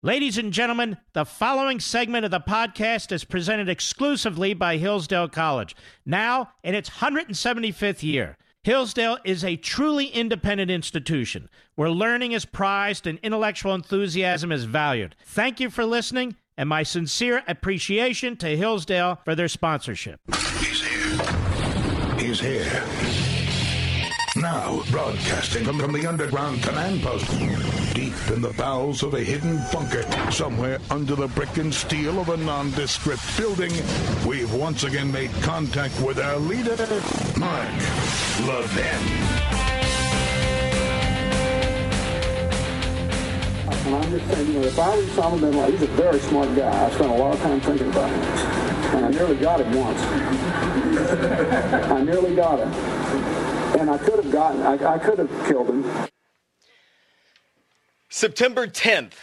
Ladies and gentlemen, the following segment of the podcast is presented exclusively by Hillsdale College, now in its 175th year. Hillsdale is a truly independent institution where learning is prized and intellectual enthusiasm is valued. Thank you for listening, and my sincere appreciation to Hillsdale for their sponsorship. He's here. He's here. Now, broadcasting from the underground command post, deep in the bowels of a hidden bunker, somewhere under the brick and steel of a nondescript building, we've once again made contact with our leader, Mark Levin. And I'm just saying, if I was Osama bin Laden, he's a very smart guy. I spent a lot of time thinking about him. And I nearly got him once. I nearly got him. And I could have killed him. September 10th,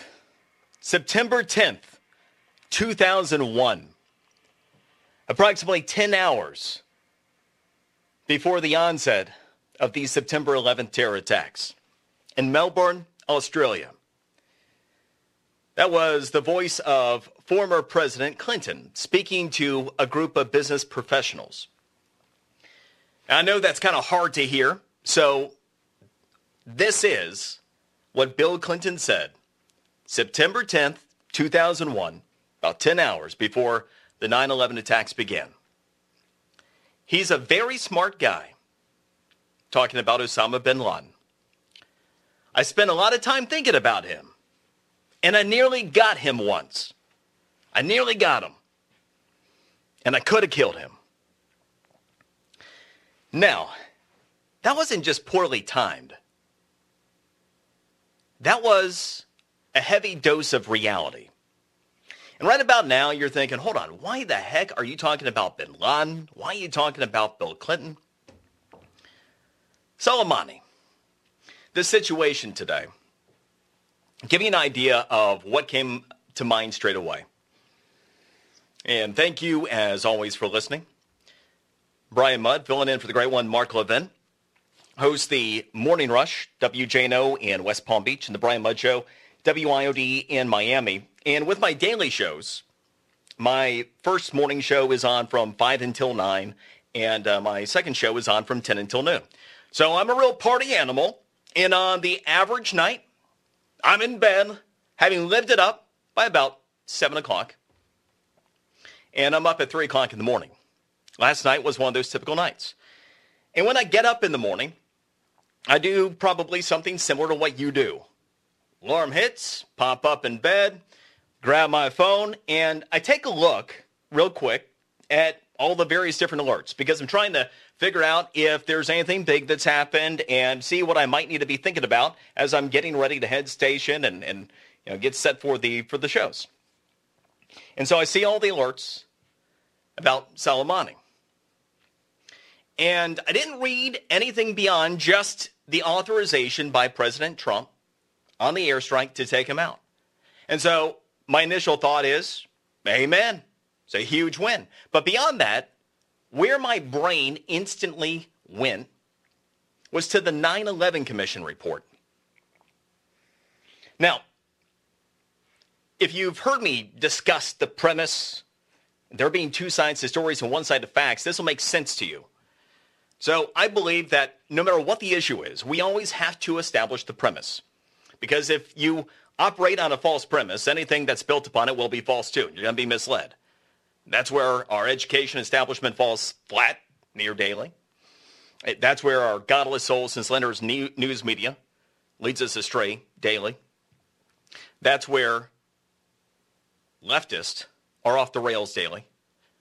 2001. Approximately 10 hours before the onset of the September 11th terror attacks in Melbourne, Australia. That was the voice of former President Clinton speaking to a group of business professionals. I know that's kind of hard to hear, so this is what Bill Clinton said September 10th, 2001, about 10 hours before the 9/11 attacks began. He's a very smart guy, talking about Osama bin Laden. I spent a lot of time thinking about him, and I nearly got him once. I nearly got him, and I could have killed him. Now, that wasn't just poorly timed. That was a heavy dose of reality. And right about now, you're thinking, hold on, why the heck are you talking about bin Laden? Why are you talking about Bill Clinton? Soleimani, the situation today. Give you an idea of what came to mind straight away. And thank you, as always, for listening. Brian Mudd, filling in for the great one, Mark Levin, hosts the Morning Rush, WJNO in West Palm Beach, and the Brian Mudd Show, WIOD in Miami. And with my daily shows, my first morning show is on from 5 until 9, and my second show is on from 10 until noon. So I'm a real party animal, and on the average night, I'm in bed, having lived it up by about 7 o'clock, and I'm up at 3 o'clock in the morning. Last night was one of those typical nights. And when I get up in the morning, I do probably something similar to what you do. Alarm hits, pop up in bed, grab my phone, and I take a look real quick at all the various different alerts because I'm trying to figure out if there's anything big that's happened and see what I might need to be thinking about as I'm getting ready to head station and get set for the shows. And so I see all the alerts about Soleimani. And I didn't read anything beyond just the authorization by President Trump on the airstrike to take him out. And so my initial thought is, amen. It's a huge win. But beyond that, where my brain instantly went was to the 9/11 Commission report. Now, if you've heard me discuss the premise, there being two sides to stories and one side to facts, this will make sense to you. So I believe that no matter what the issue is, we always have to establish the premise. Because if you operate on a false premise, anything that's built upon it will be false too. You're going to be misled. That's where our education establishment falls flat near daily. That's where our godless souls and slanderous news media leads us astray daily. That's where leftists are off the rails daily.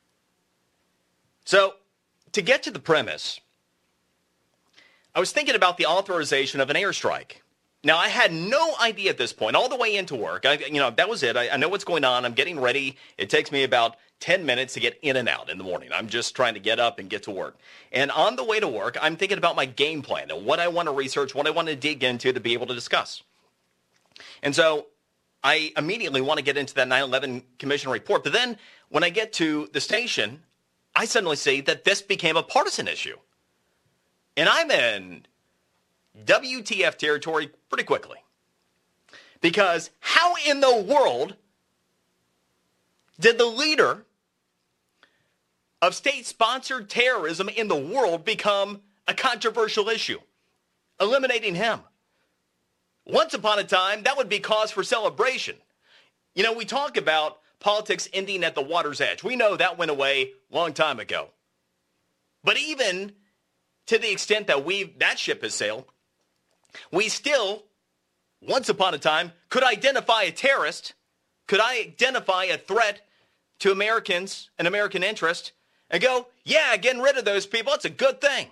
So to get to the premise, I was thinking about the authorization of an airstrike. Now, I had no idea at this point, all the way into work. That was it. I know what's going on. I'm getting ready. It takes me about 10 minutes to get in and out in the morning. I'm just trying to get up and get to work. And on the way to work, I'm thinking about my game plan and what I want to research, what I want to dig into to be able to discuss. And so I immediately want to get into that 9/11 Commission report. But then when I get to the station, I suddenly see that this became a partisan issue. And I'm in WTF territory pretty quickly. Because how in the world did the leader of state-sponsored terrorism in the world become a controversial issue? Eliminating him. Once upon a time, that would be cause for celebration. You know, we talk about politics ending at the water's edge. We know that went away a long time ago. But even to the extent that that ship has sailed, we still, once upon a time, could identify a terrorist, could identify a threat to Americans and American interest, and go, yeah, getting rid of those people, it's a good thing.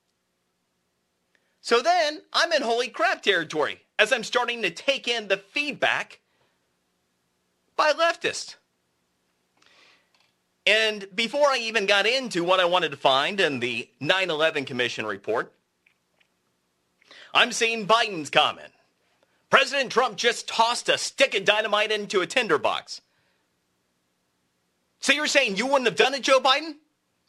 So then I'm in holy crap territory as I'm starting to take in the feedback by leftists. And before I even got into what I wanted to find in the 9/11 Commission report, I'm seeing Biden's comment. President Trump just tossed a stick of dynamite into a tinderbox. So you're saying you wouldn't have done it, Joe Biden?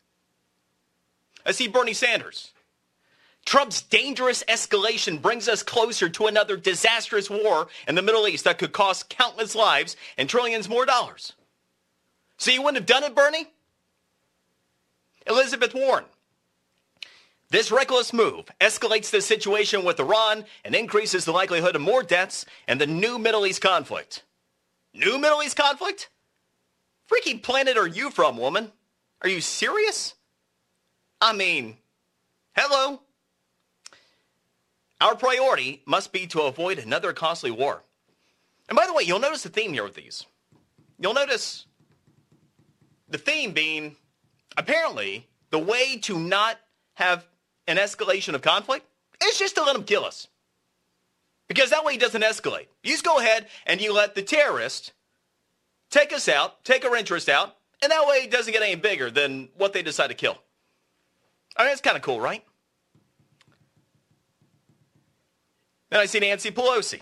I see Bernie Sanders. Trump's dangerous escalation brings us closer to another disastrous war in the Middle East that could cost countless lives and trillions more dollars. So you wouldn't have done it, Bernie? Elizabeth Warren. This reckless move escalates the situation with Iran and increases the likelihood of more deaths and the new Middle East conflict. New Middle East conflict? Freaky planet are you from, woman? Are you serious? I mean, hello? Our priority must be to avoid another costly war. And by the way, you'll notice the theme here with these. You'll notice the theme being, apparently, the way to not have an escalation of conflict is just to let them kill us. Because that way it doesn't escalate. You just go ahead and you let the terrorist take us out, take our interest out, and that way it doesn't get any bigger than what they decide to kill. I mean, that's kind of cool, right? Then I see Nancy Pelosi.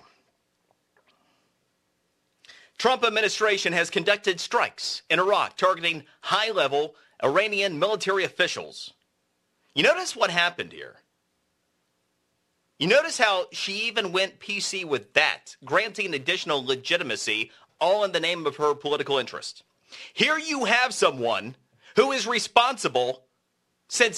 Trump administration has conducted strikes in Iraq targeting high-level Iranian military officials. You notice what happened here? You notice how she even went PC with that, granting additional legitimacy, all in the name of her political interest. Here you have someone who is responsible since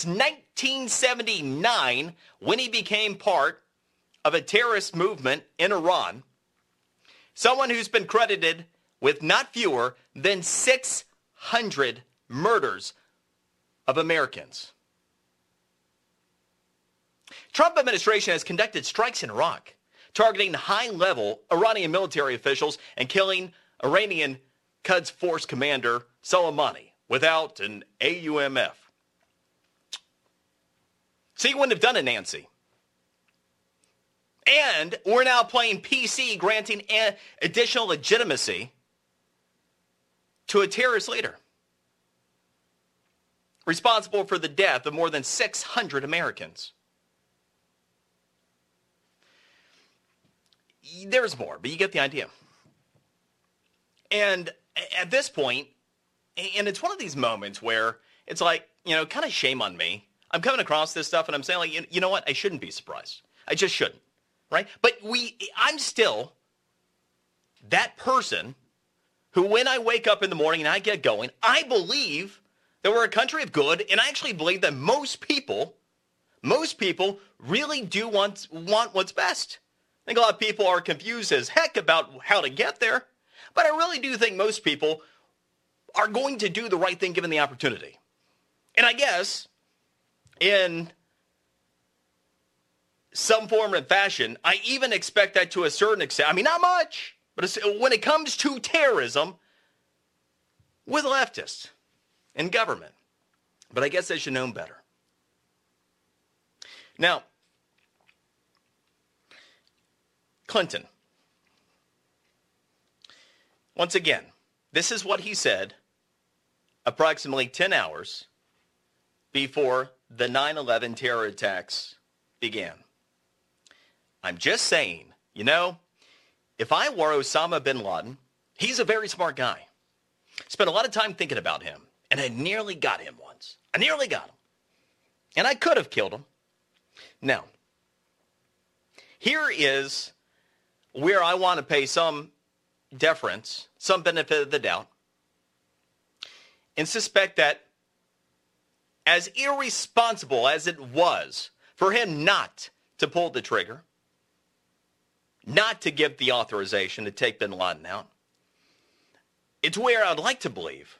1979 when he became part of a terrorist movement in Iran. Someone who's been credited with not fewer than 600 murders of Americans. Trump administration has conducted strikes in Iraq, targeting high-level Iranian military officials and killing Iranian Quds Force commander Soleimani without an AUMF. So you wouldn't have done it, Nancy. And we're now playing PC, granting additional legitimacy to a terrorist leader responsible for the death of more than 600 Americans. There's more, but you get the idea. And at this point, and it's one of these moments where it's like, you know, kind of shame on me. I'm coming across this stuff and I'm saying, like, you know what? I shouldn't be surprised. I just shouldn't. Right? But I'm still that person who, when I wake up in the morning and I get going, I believe that we're a country of good, and I actually believe that most people really do want what's best. I think a lot of people are confused as heck about how to get there, but I really do think most people are going to do the right thing given the opportunity. And I guess in some form and fashion, I even expect that to a certain extent. I mean, not much, but when it comes to terrorism with leftists in government. But I guess they should know better. Now, Clinton. Once again, this is what he said approximately 10 hours before the 9/11 terror attacks began. I'm just saying, you know, if I were Osama bin Laden, he's a very smart guy. Spent a lot of time thinking about him, and I nearly got him once. I nearly got him. And I could have killed him. Now, here is where I want to pay some deference, some benefit of the doubt, and suspect that as irresponsible as it was for him not to pull the trigger, not to give the authorization to take bin Laden out, it's where I'd like to believe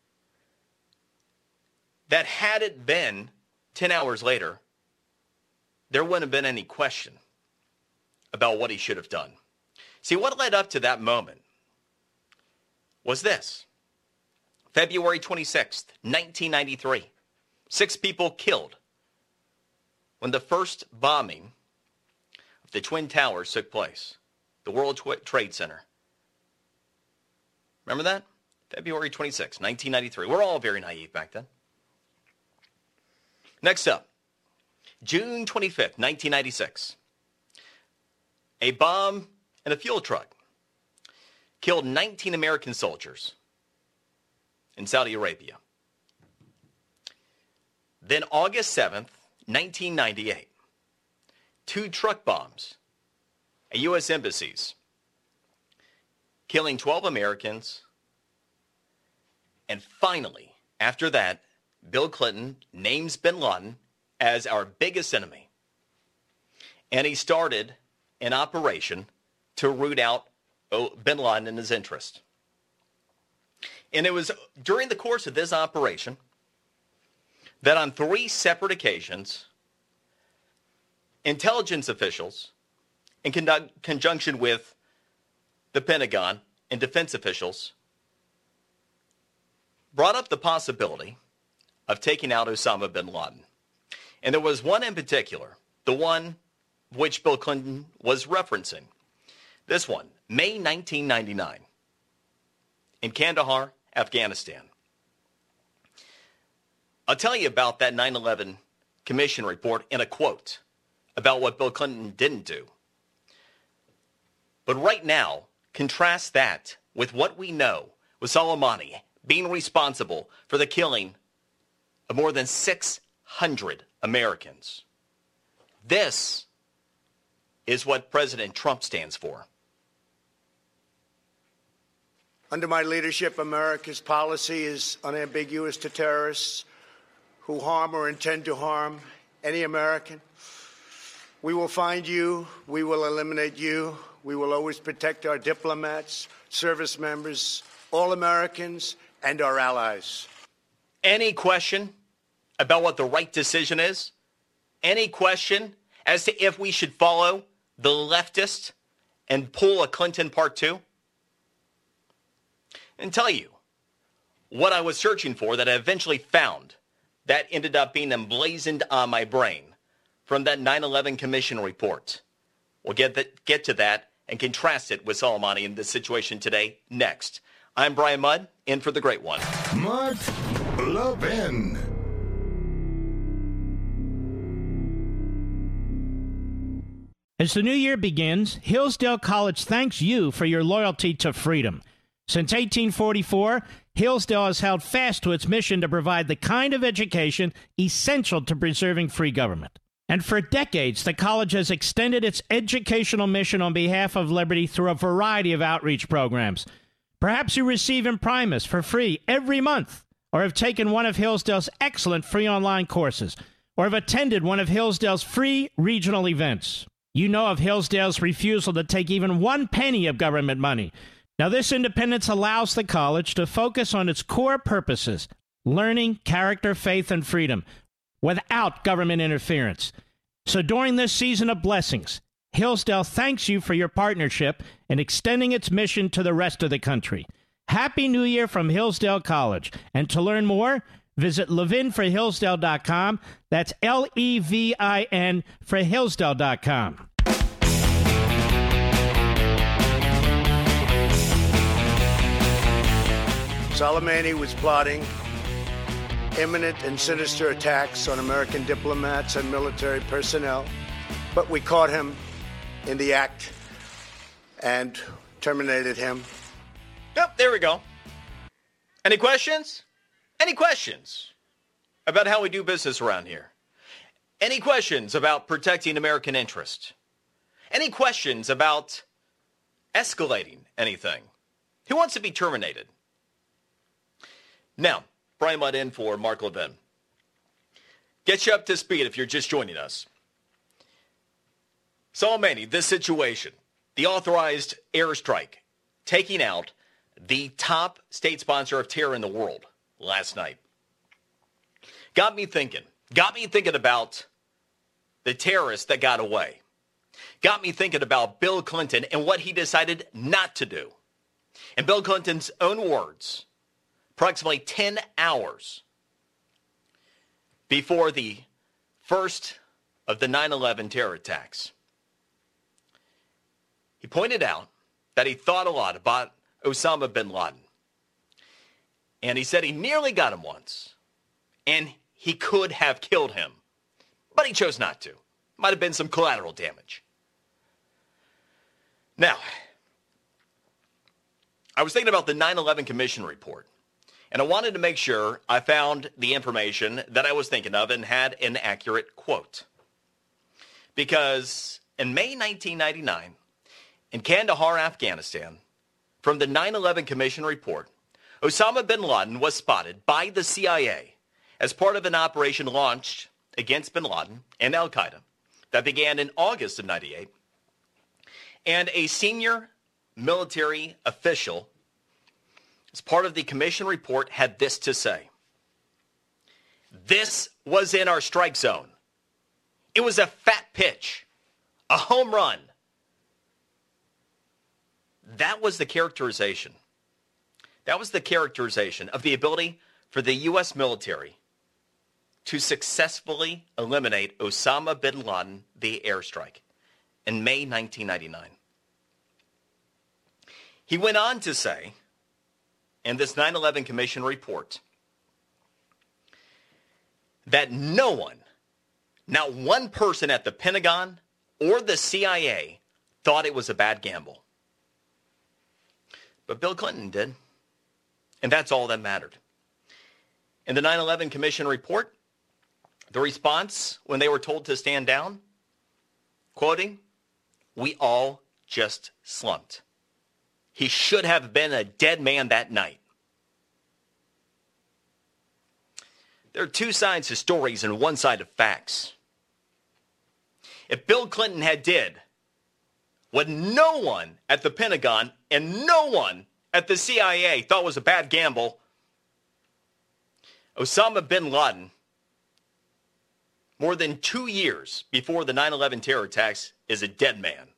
that had it been 10 hours later, there wouldn't have been any question about what he should have done. See, what led up to that moment was this. February 26th, 1993. 6 people killed when the first bombing of the Twin Towers took place, the World Trade Center. Remember that? February 26th, 1993. We're all very naive back then. Next up, June 25th, 1996. A bomb in a fuel truck killed 19 American soldiers in Saudi Arabia. Then August 7th, 1998, 2 truck bombs at U.S. embassies, killing 12 Americans. And finally, after that, Bill Clinton names bin Laden as our biggest enemy. And he started an operation to root out bin Laden and his interest. And it was during the course of this operation that on 3 separate occasions, intelligence officials, in conjunction with the Pentagon and defense officials, brought up the possibility of taking out Osama bin Laden. And there was one in particular, the one which Bill Clinton was referencing. This one, May 1999, in Kandahar, Afghanistan. I'll tell you about that 9/11 Commission report in a quote about what Bill Clinton didn't do. But right now, contrast that with what we know with Soleimani being responsible for the killing of more than 600 Americans. This is what President Trump stands for. Under my leadership, America's policy is unambiguous to terrorists who harm or intend to harm any American. We will find you. We will eliminate you. We will always protect our diplomats, service members, all Americans, and our allies. Any question about what the right decision is? Any question as to if we should follow the leftist and pull a Clinton Part 2? And tell you what I was searching for that I eventually found that ended up being emblazoned on my brain from that 9/11 Commission report. We'll get to that and contrast it with Soleimani in this situation today next. I'm Brian Mudd, in for the great one. Mark Levin. As the new year begins, Hillsdale College thanks you for your loyalty to freedom. Since 1844, Hillsdale has held fast to its mission to provide the kind of education essential to preserving free government. And for decades, the college has extended its educational mission on behalf of liberty through a variety of outreach programs. Perhaps you receive Imprimis for free every month, or have taken one of Hillsdale's excellent free online courses, or have attended one of Hillsdale's free regional events. You know of Hillsdale's refusal to take even 1 penny of government money. Now, this independence allows the college to focus on its core purposes, learning, character, faith, and freedom, without government interference. So during this season of blessings, Hillsdale thanks you for your partnership in extending its mission to the rest of the country. Happy New Year from Hillsdale College. And to learn more, visit levinforhillsdale.com. That's Levin for Hillsdale.com. Soleimani was plotting imminent and sinister attacks on American diplomats and military personnel, but we caught him in the act and terminated him. Yep, there we go. Any questions? Any questions about how we do business around here? Any questions about protecting American interest? Any questions about escalating anything. Who wants to be terminated? Now, Brian Mudd in for Mark Levin. Get you up to speed if you're just joining us. Soleimani, this situation, the authorized airstrike, taking out the top state sponsor of terror in the world last night. Got me thinking about the terrorists that got away. Got me thinking about Bill Clinton and what he decided not to do. In Bill Clinton's own words, approximately 10 hours before the first of the 9/11 terror attacks, he pointed out that he thought a lot about Osama bin Laden. And he said he nearly got him once. And he could have killed him. But he chose not to. Might have been some collateral damage. Now, I was thinking about the 9/11 Commission report. And I wanted to make sure I found the information that I was thinking of and had an accurate quote. Because in May 1999, in Kandahar, Afghanistan, from the 9/11 Commission report, Osama bin Laden was spotted by the CIA as part of an operation launched against bin Laden and al-Qaeda that began in August of 98. And a senior military official, as part of the commission report, had this to say. This was in our strike zone. It was a fat pitch, a home run. That was the characterization. That was the characterization of the ability for the U.S. military to successfully eliminate Osama bin Laden, the airstrike, in May 1999. He went on to say, in this 9/11 Commission report, that no one, not one person at the Pentagon or the CIA, thought it was a bad gamble. But Bill Clinton did. And that's all that mattered. In the 9/11 Commission report, the response when they were told to stand down, quoting, "We all just slumped. He should have been a dead man that night." There are two sides to stories and one side of facts. If Bill Clinton had did what no one at the Pentagon and no one at the CIA thought was a bad gamble, Osama bin Laden, more than 2 years before the 9/11 terror attacks, is a dead man.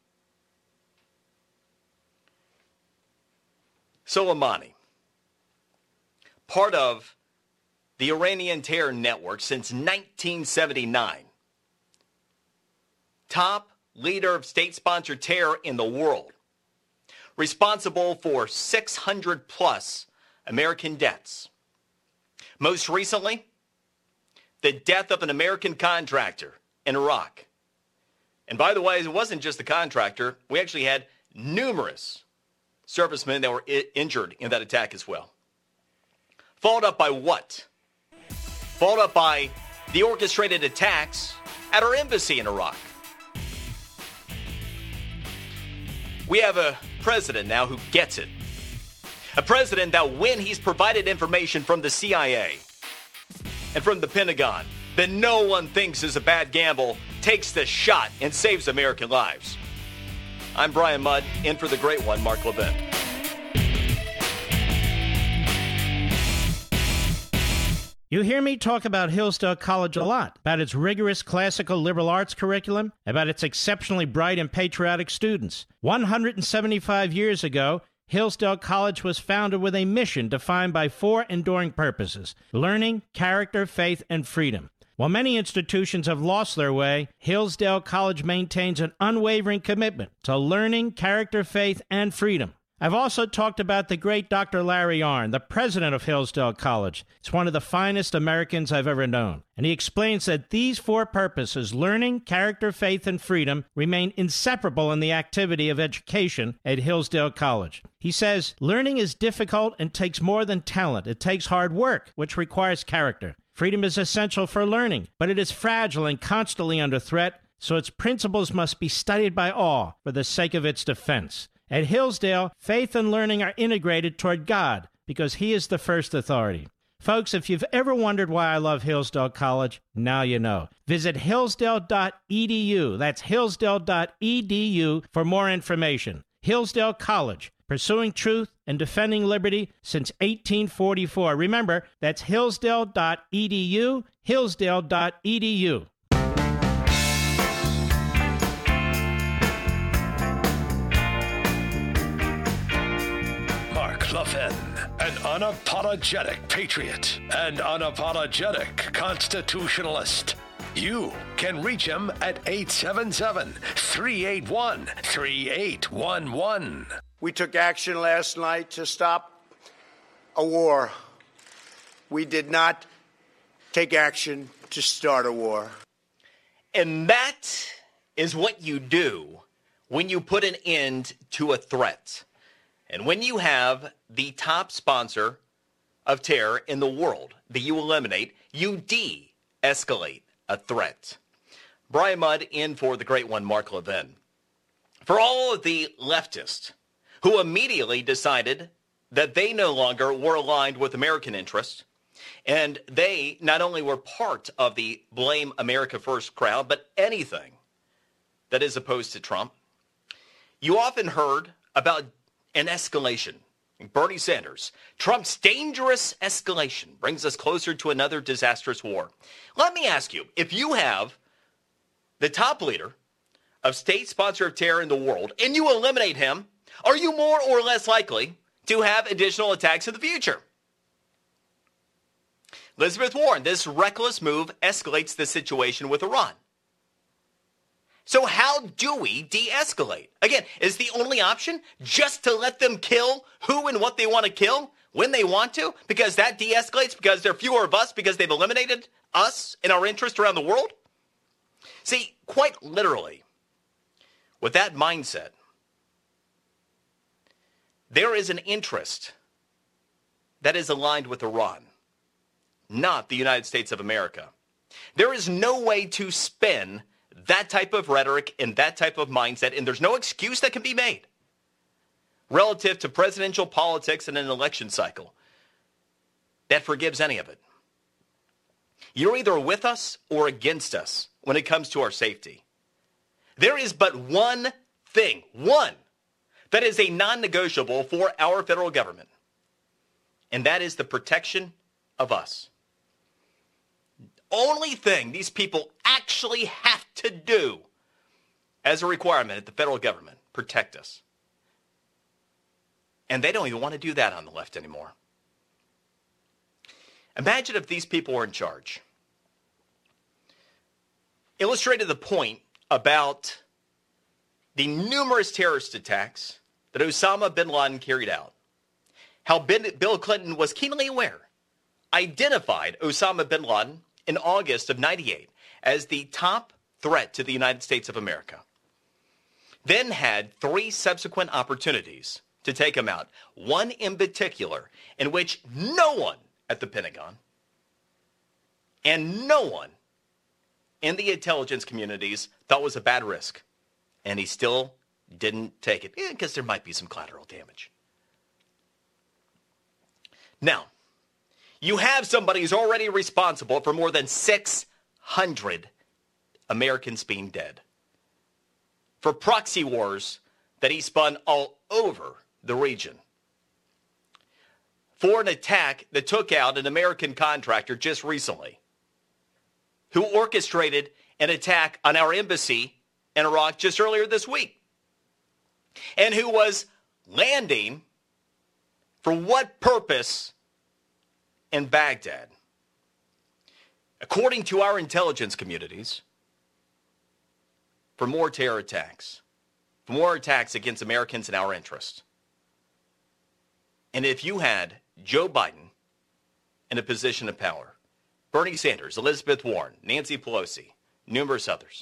Soleimani, part of the Iranian terror network since 1979, top leader of state-sponsored terror in the world, responsible for 600 plus American deaths. Most recently, the death of an American contractor in Iraq. And by the way, it wasn't just the contractor. We actually had numerous servicemen that were injured in that attack as well. Followed up by what? Followed up by the orchestrated attacks at our embassy in Iraq. We have a president now who gets it. A president that when he's provided information from the CIA and from the Pentagon that no one thinks is a bad gamble, takes the shot and saves American lives. I'm Brian Mudd, in for the great one, Mark Levin. You hear me talk about Hillsdale College a lot, about its rigorous classical liberal arts curriculum, about its exceptionally bright and patriotic students. 175 years ago, Hillsdale College was founded with a mission defined by 4 enduring purposes: learning, character, faith, and freedom. While many institutions have lost their way, Hillsdale College maintains an unwavering commitment to learning, character, faith, and freedom. I've also talked about the great Dr. Larry Arnn, the president of Hillsdale College. He's one of the finest Americans I've ever known. And he explains that these 4 purposes, learning, character, faith, and freedom, remain inseparable in the activity of education at Hillsdale College. He says, learning is difficult and takes more than talent. It takes hard work, which requires character. Freedom is essential for learning, but it is fragile and constantly under threat, so its principles must be studied by all for the sake of its defense. At Hillsdale, faith and learning are integrated toward God because He is the first authority. Folks, if you've ever wondered why I love Hillsdale College, now you know. Visit hillsdale.edu. That's hillsdale.edu for more information. Hillsdale College, pursuing truth and defending liberty since 1844. Remember, that's hillsdale.edu, hillsdale.edu. Mark Levin, an unapologetic patriot and unapologetic constitutionalist. You can reach him at 877-381-3811. We took action last night to stop a war. We did not take action to start a war. And that is what you do when you put an end to a threat. And when you have the top sponsor of terror in the world that you eliminate, you de-escalate a threat. Brian Mudd in for the great one, Mark Levin. For all of the leftists who immediately decided that they no longer were aligned with American interests, and they not only were part of the Blame America First crowd, but anything that is opposed to Trump, you often heard about an escalation. Bernie Sanders, Trump's dangerous escalation brings us closer to another disastrous war. Let me ask you, if you have the top leader of state sponsor of terror in the world and you eliminate him, are you more or less likely to have additional attacks in the future? Elizabeth Warren, this reckless move escalates the situation with Iran. So how do we de-escalate? Again, is the only option just to let them kill who and what they want to kill when they want to? Because that de-escalates because there are fewer of us because they've eliminated us and our interest around the world? See, quite literally, with that mindset, there is an interest that is aligned with Iran, not the United States of America. There is no way to spin that type of rhetoric and that type of mindset, and there's no excuse that can be made relative to presidential politics and an election cycle that forgives any of it. You're either with us or against us when it comes to our safety. There is but one thing, that is a non-negotiable for our federal government, and that is the protection of us. Only thing these people actually have to do as a requirement at the federal government, protect us. And they don't even want to do that on the left anymore. Imagine if these people were in charge. Illustrated the point about the numerous terrorist attacks that Osama bin Laden carried out. How Bill Clinton was keenly aware, identified Osama bin Laden in August of '98 as the top threat to the United States of America. Then had 3 subsequent opportunities to take him out. One in particular in which no one at the Pentagon and no one in the intelligence communities thought was a bad risk. And he still didn't take it because there might be some collateral damage. Now, you have somebody who's already responsible for more than 600 Americans being dead. For proxy wars that he spun all over the region. For an attack that took out an American contractor just recently, who orchestrated an attack on our embassy in Iraq just earlier this week, and who was landing for what purpose in Baghdad. According to our intelligence communities, for more terror attacks, for more attacks against Americans in our interest. And if you had Joe Biden in a position of power, Bernie Sanders, Elizabeth Warren, Nancy Pelosi, numerous others,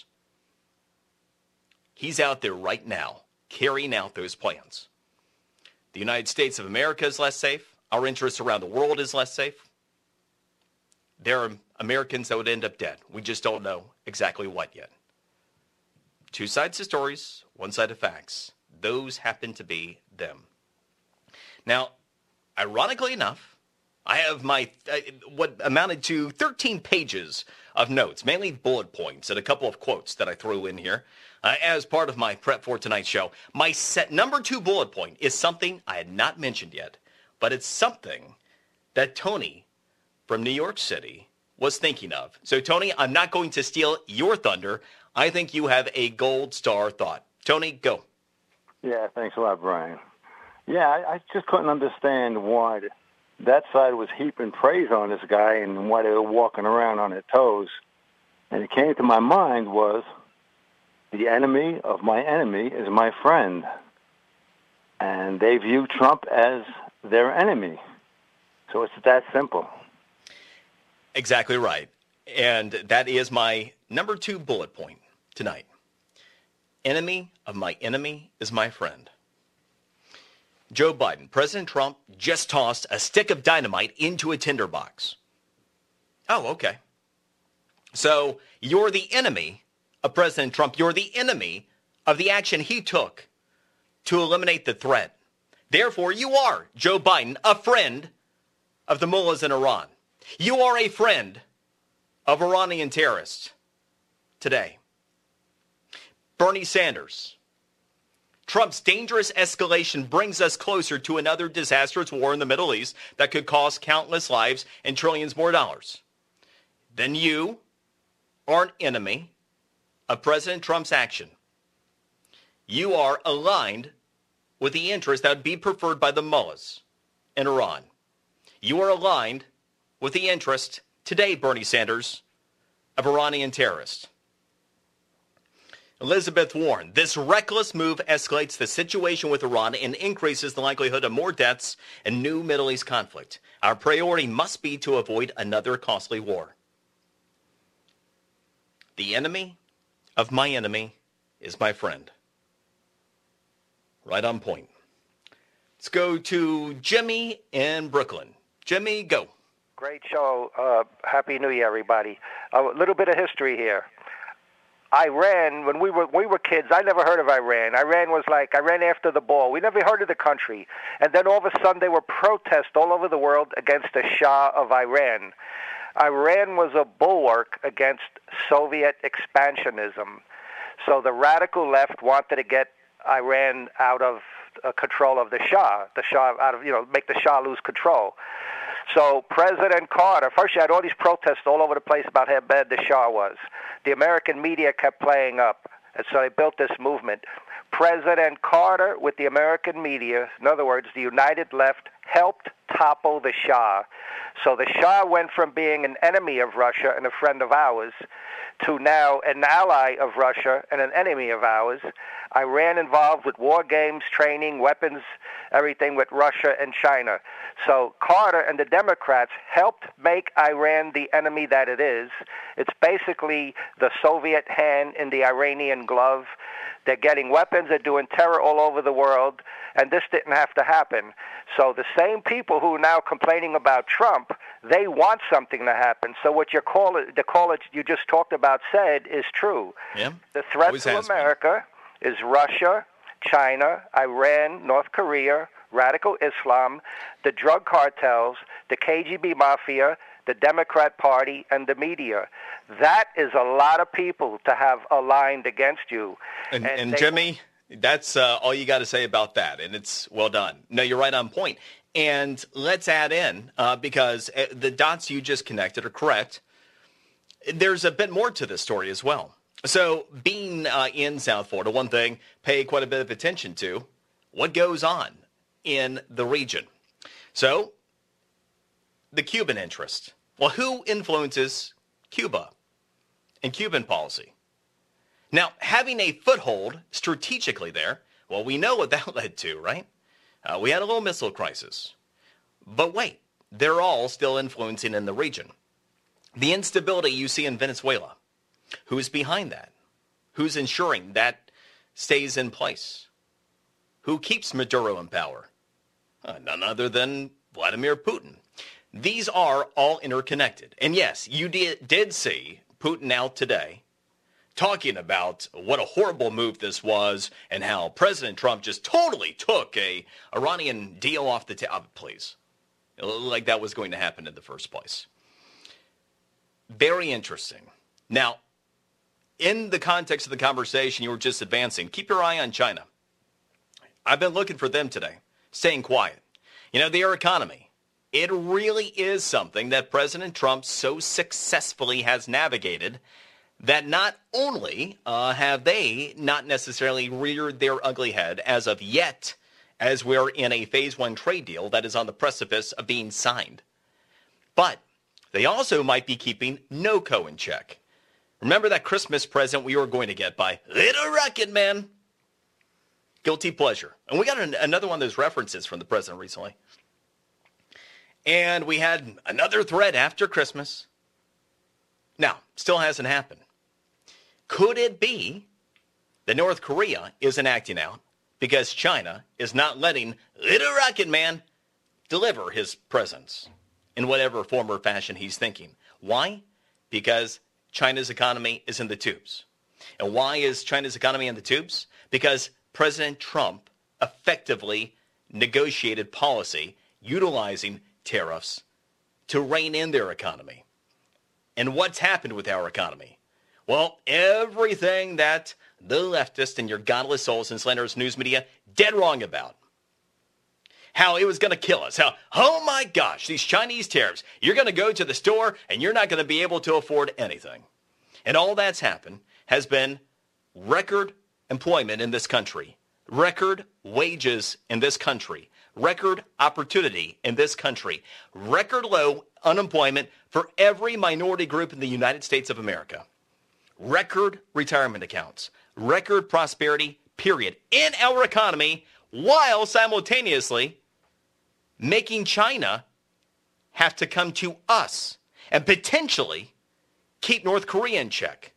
he's out there right now carrying out those plans. The United States of America is less safe. Our interests around the world is less safe. There are Americans that would end up dead. We just don't know exactly what yet. Two sides of stories, one side of facts. those happen to be them. Now, ironically enough, I have my what amounted to 13 pages of notes, mainly bullet points and a couple of quotes that I threw in here as part of my prep for tonight's show. My number 2 bullet point is something I had not mentioned yet, but it's something that Tony from New York City was thinking of. So, Tony, I'm not going to steal your thunder. I think you have a gold star thought. Tony, go. Yeah, thanks a lot, Brian. Yeah, I just couldn't understand why that side was heaping praise on this guy and why they were walking around on their toes. And it came to my mind was, the enemy of my enemy is my friend. And they view Trump as their enemy. So it's that simple. Exactly right. And that is my number 2 bullet point tonight. Enemy of my enemy is my friend. Joe Biden, President Trump just tossed a stick of dynamite into a tinderbox. Oh, okay. So you're the enemy of President Trump. You're the enemy of the action he took to eliminate the threat. Therefore, you are, Joe Biden, a friend of the mullahs in Iran. You are a friend of Iranian terrorists today. Bernie Sanders. Trump's dangerous escalation brings us closer to another disastrous war in the Middle East that could cost countless lives and trillions more dollars. Then you are an enemy of President Trump's action. You are aligned with the interests that would be preferred by the mullahs in Iran. You are aligned with the interest today, Bernie Sanders, of Iranian terrorists. Elizabeth Warren, this reckless move escalates the situation with Iran and increases the likelihood of more deaths and new Middle East conflict. Our priority must be to avoid another costly war. The enemy of my enemy is my friend. Right on point. Let's go to Jimmy in Brooklyn. Jimmy, go. Great show. Happy New Year, everybody. A little bit of history here. Iran, when we were kids, I never heard of Iran. Iran was like, I ran after the ball. We never heard of the country. And then all of a sudden there were protests all over the world against the Shah of Iran. Iran was a bulwark against Soviet expansionism. So the radical left wanted to get Iran out of control of the Shah out of, make the Shah lose control. So President Carter, first you had all these protests all over the place about how bad the Shah was. The American media kept playing up, and so they built this movement. President Carter, with the American media, in other words, the United Left, helped topple the Shah. So the Shah went from being an enemy of Russia and a friend of ours to now an ally of Russia and an enemy of ours. Iran involved with war games, training, weapons, everything with Russia and China. So Carter and the Democrats helped make Iran the enemy that it is. It's basically the Soviet hand in the Iranian glove. They're getting weapons, they're doing terror all over the world, and this didn't have to happen. So the same people who are now complaining about Trump, they want something to happen. So what the caller you just talked about said is true. Yeah. The threat to America is Russia, China, Iran, North Korea, radical Islam, the drug cartels, the KGB mafia, the Democrat Party, and the media. That is a lot of people to have aligned against you. And Jimmy, that's all you got to say about that, and it's well done. No, you're right on point. And let's add in, because the dots you just connected are correct, there's a bit more to this story as well. So being in South Florida, one thing, pay quite a bit of attention to what goes on in the region. So the Cuban interest. Well, who influences Cuba and Cuban policy? Now, having a foothold strategically there, well, we know what that led to, right? We had a little missile crisis. But wait, they're all still influencing in the region. The instability you see in Venezuela, who's behind that? Who's ensuring that stays in place? Who keeps Maduro in power? None other than Vladimir Putin. These are all interconnected. And yes, you did see Putin out today talking about what a horrible move this was and how President Trump just totally took a Iranian deal off the table. Please. Like that was going to happen in the first place. Very interesting. Now, in the context of the conversation you were just advancing, keep your eye on China. I've been looking for them today, staying quiet. You know, their economy, it really is something that President Trump so successfully has navigated that not only have they not necessarily reared their ugly head as of yet, as we're in a phase 1 trade deal that is on the precipice of being signed, but they also might be keeping NOCO in check. Remember that Christmas present we were going to get by Little Rocket Man? Guilty pleasure. And we got another one of those references from the president recently. And we had another threat after Christmas. Now, still hasn't happened. Could it be that North Korea isn't acting out because China is not letting Little Rocket Man deliver his presents in whatever form or fashion he's thinking? Why? Because China's economy is in the tubes. And why is China's economy in the tubes? Because President Trump effectively negotiated policy utilizing tariffs to rein in their economy. And what's happened with our economy? Well, everything that the leftists and your godless souls and slanderous news media dead wrong about. How it was going to kill us. How, oh my gosh, these Chinese tariffs. You're going to go to the store and you're not going to be able to afford anything. And all that's happened has been record employment in this country, record wages in this country, record opportunity in this country, record low unemployment for every minority group in the United States of America, record retirement accounts, record prosperity, period, in our economy, while simultaneously making China have to come to us and potentially keep North Korea in check.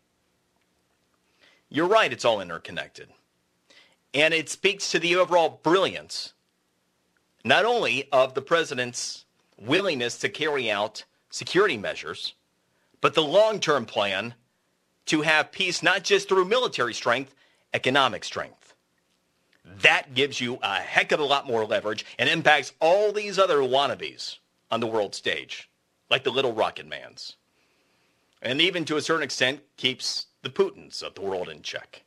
You're right, it's all interconnected. And it speaks to the overall brilliance, not only of the president's willingness to carry out security measures, but the long-term plan to have peace not just through military strength, economic strength. That gives you a heck of a lot more leverage and impacts all these other wannabes on the world stage, like the Little Rocket Mans. And even to a certain extent keeps the Putins of the world in check.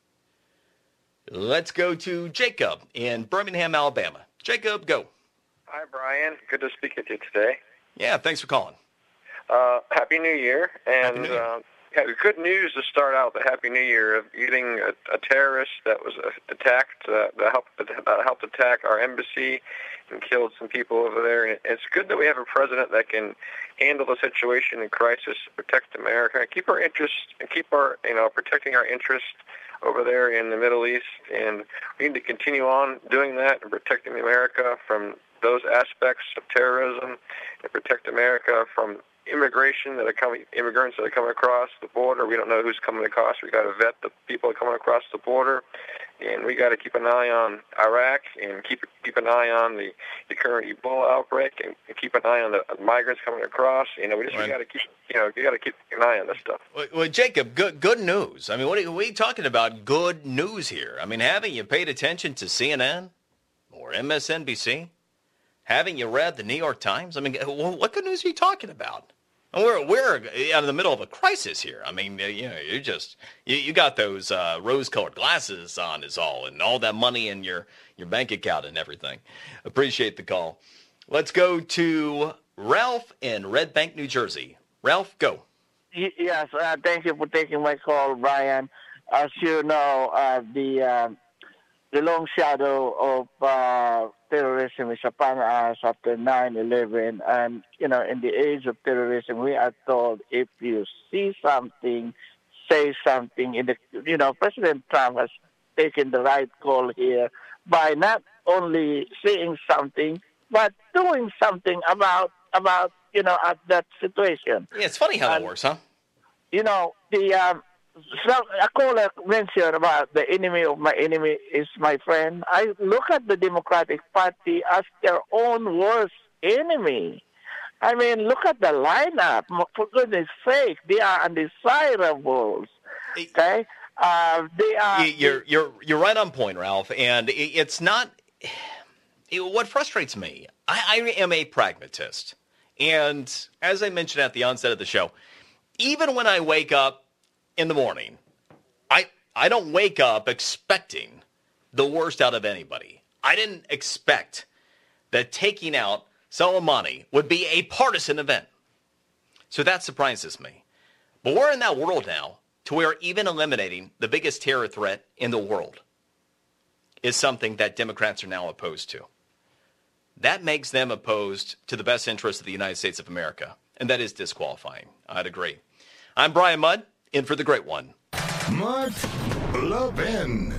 Let's go to Jacob in Birmingham, Alabama. Jacob, go. Hi, Brian. Good to speak with you today. Yeah, thanks for calling. Happy New Year. And Happy New Year. Good news to start out the Happy New Year of getting a terrorist that was attacked, that helped attack our embassy and killed some people over there. And it's good that we have a president that can handle the situation in crisis, protect America, and keep our interests, and keep our, protecting our interests over there in the Middle East. And we need to continue on doing that and protecting America from those aspects of terrorism and protect America from immigrants that are coming across the border. We don't know who's coming across. We got to vet the people that are coming across the border, and we got to keep an eye on Iraq and keep an eye on the current Ebola outbreak and keep an eye on the migrants coming across. We got to keep an eye on this stuff. Well, Jacob, good news. I mean, what are you talking about? Good news here. I mean, haven't you paid attention to CNN or MSNBC? Haven't you read the New York Times? I mean, what good news are you talking about? We're out of the middle of a crisis here. I mean, you got those rose-colored glasses on is all, and all that money in your bank account and everything. Appreciate the call. Let's go to Ralph in Red Bank, New Jersey. Ralph, go. Yes, thank you for taking my call, Brian. As you know, the long shadow of terrorism is upon us after 9/11. And, in the age of terrorism, we are told if you see something, say something. President Trump has taken the right call here by not only saying something, but doing something about at that situation. Yeah, it's funny how that works, huh? A caller mentioned about the enemy of my enemy is my friend. I look at the Democratic Party as their own worst enemy. I mean, look at the lineup. For goodness sake, they are undesirables. Okay? You're right on point, Ralph. And it's not what frustrates me. I am a pragmatist, and as I mentioned at the onset of the show, even when I wake up in the morning, I don't wake up expecting the worst out of anybody. I didn't expect that taking out Soleimani would be a partisan event. So that surprises me. But we're in that world now to where even eliminating the biggest terror threat in the world is something that Democrats are now opposed to. That makes them opposed to the best interest of the United States of America, and that is disqualifying. I'd agree. I'm Brian Mudd, in for the great one. Mark Levin.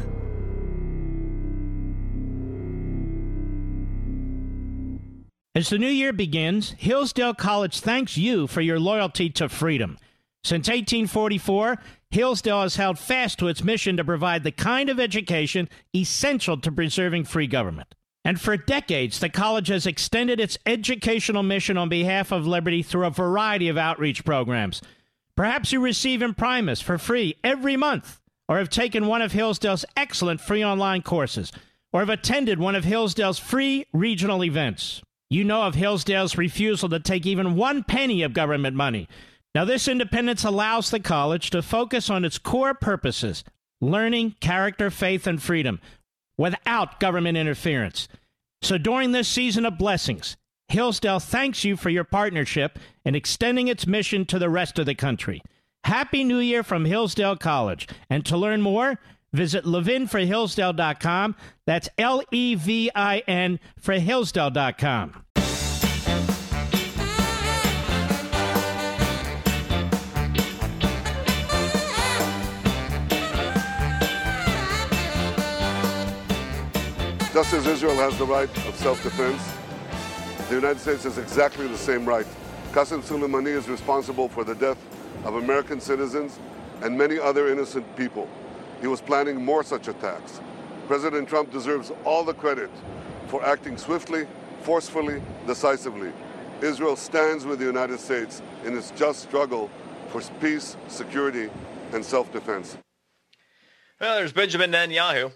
As the new year begins, Hillsdale College thanks you for your loyalty to freedom. Since 1844, Hillsdale has held fast to its mission to provide the kind of education essential to preserving free government. And for decades, the college has extended its educational mission on behalf of liberty through a variety of outreach programs. Perhaps you receive Imprimis for free every month, or have taken one of Hillsdale's excellent free online courses, or have attended one of Hillsdale's free regional events. You know of Hillsdale's refusal to take even 1 penny of government money. Now, this independence allows the college to focus on its core purposes, learning, character, faith, and freedom, without government interference. So during this season of blessings, Hillsdale thanks you for your partnership in extending its mission to the rest of the country. Happy New Year from Hillsdale College. And to learn more, visit levinforhillsdale.com. That's Levin for Hillsdale.com. Just as Israel has the right of self-defense, the United States has exactly the same right. Qasem Soleimani is responsible for the death of American citizens and many other innocent people. He was planning more such attacks. President Trump deserves all the credit for acting swiftly, forcefully, decisively. Israel stands with the United States in its just struggle for peace, security, and self-defense. Well, there's Benjamin Netanyahu.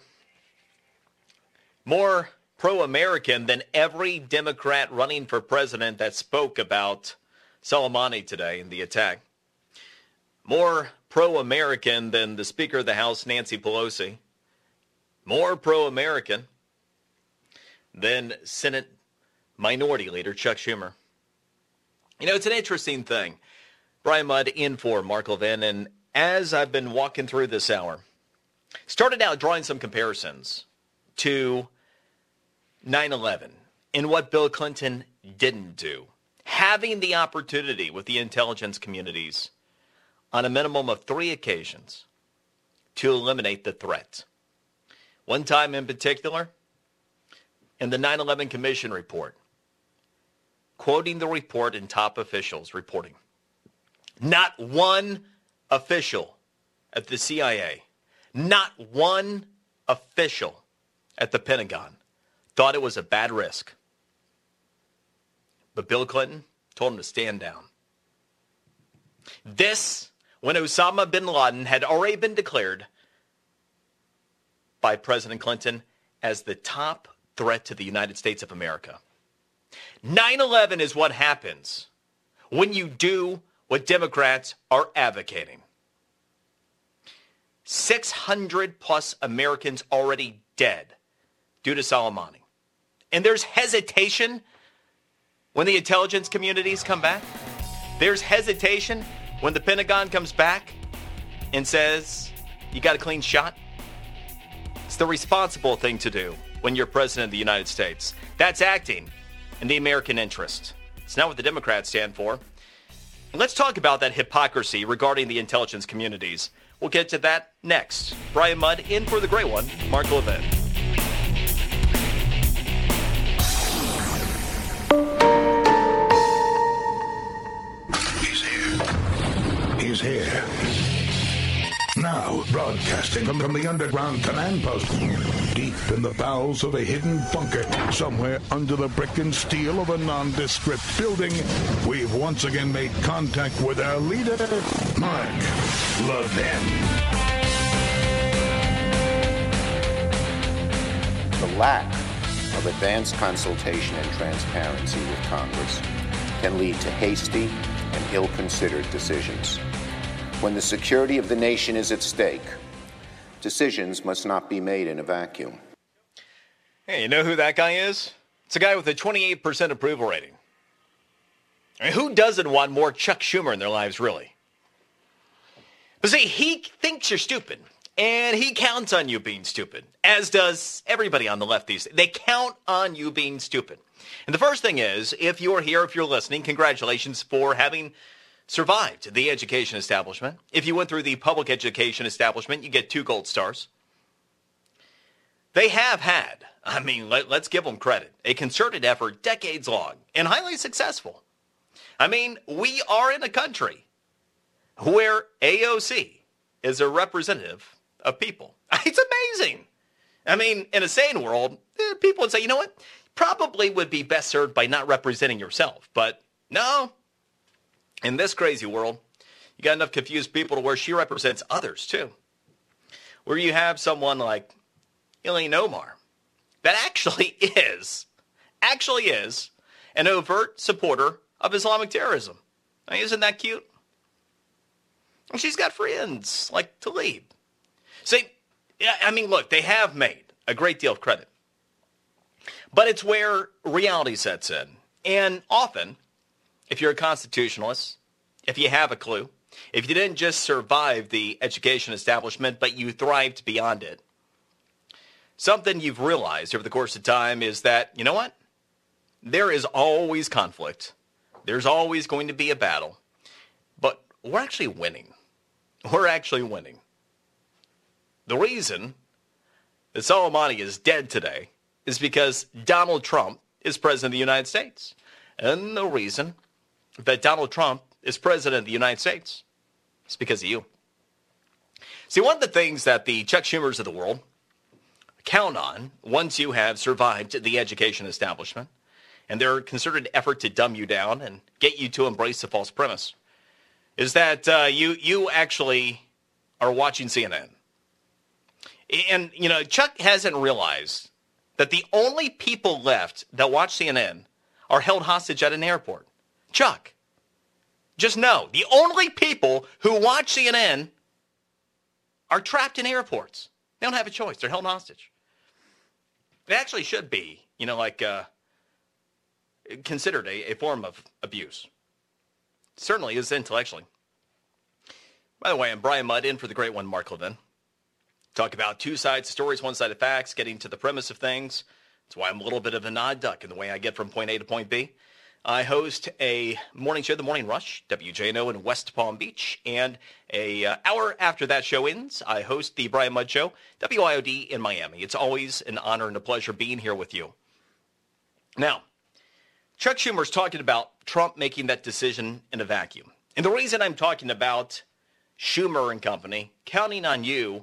More pro-American than every Democrat running for president that spoke about Soleimani today in the attack. More pro-American than the Speaker of the House, Nancy Pelosi. More pro-American than Senate Minority Leader Chuck Schumer. You know, it's an interesting thing. Brian Mudd in for Mark Levin, and as I've been walking through this hour, started out drawing some comparisons to 9/11 and what Bill Clinton didn't do. Having the opportunity with the intelligence communities on a minimum of 3 occasions to eliminate the threat. One time in particular, in the 9/11 Commission report, quoting the report and top officials reporting, not one official at the CIA, not one official at the Pentagon thought it was a bad risk. But Bill Clinton told him to stand down. This, when Osama bin Laden had already been declared by President Clinton as the top threat to the United States of America. 9/11 is what happens when you do what Democrats are advocating. 600 plus Americans already dead due to Soleimani. And there's hesitation when the intelligence communities come back. There's hesitation when the Pentagon comes back and says, you got a clean shot. It's the responsible thing to do when you're president of the United States. That's acting in the American interest. It's not what the Democrats stand for. And let's talk about that hypocrisy regarding the intelligence communities. We'll get to that next. Brian Mudd in for the great one, Mark Levin. He's here. Now, broadcasting from the underground command post, deep in the bowels of a hidden bunker, somewhere under the brick and steel of a nondescript building, we've once again made contact with our leader, Mark Levin. lack of advanced consultation and transparency with Congress can lead to hasty and ill-considered decisions. When the security of the nation is at stake, decisions must not be made in a vacuum. Hey, you know who that guy is? It's a guy with a 28% approval rating. I mean, who doesn't want more Chuck Schumer in their lives, really? But see, he thinks you're stupid, and he counts on you being stupid, as does everybody on the left these days. They count on you being stupid. And the first thing is, if you're here, if you're listening, congratulations for having survived the education establishment. If you went through the public education establishment, you get 2 gold stars. They have had, I mean, let's give them credit, a concerted effort, decades long, and highly successful. I mean, we are in a country where AOC is a representative of people. It's amazing. I mean, in a sane world, people would say, you know what, probably would be best served by not representing yourself. But no, in this crazy world, you got enough confused people to where she represents others too. Where you have someone like Ilhan Omar that actually is an overt supporter of Islamic terrorism. I mean, isn't that cute? And she's got friends like Tlaib. See, I mean, look, they have made a great deal of credit. But it's where reality sets in. And often, if you're a constitutionalist, if you have a clue, if you didn't just survive the education establishment, but you thrived beyond it, something you've realized over the course of time is that, you know what? There is always conflict. There's always going to be a battle. But we're actually winning. We're actually winning. The reason that Soleimani is dead today is because Donald Trump is president of the United States. And the reason that Donald Trump is president of the United States is because of you. See, one of the things that the Chuck Schumers of the world count on once you have survived the education establishment and their concerted effort to dumb you down and get you to embrace the false premise is that you actually are watching CNN. And, you know, Chuck hasn't realized that the only people left that watch CNN are held hostage at an airport. Chuck, just know, the only people who watch CNN are trapped in airports. They don't have a choice. They're held hostage. It actually should be, you know, like considered a form of abuse. It certainly is intellectually. By the way, I'm Brian Mudd, in for the great one, Mark Levin. Talk about 2 sides of stories, 1 side of facts, getting to the premise of things. That's why I'm a little bit of an odd duck in the way I get from point A to point B. I host a morning show, The Morning Rush, WJNO in West Palm Beach. And an hour after that show ends, I host the Brian Mudd Show, WIOD in Miami. It's always an honor and a pleasure being here with you. Now, Chuck Schumer's talking about Trump making that decision in a vacuum. And the reason I'm talking about Schumer and company counting on you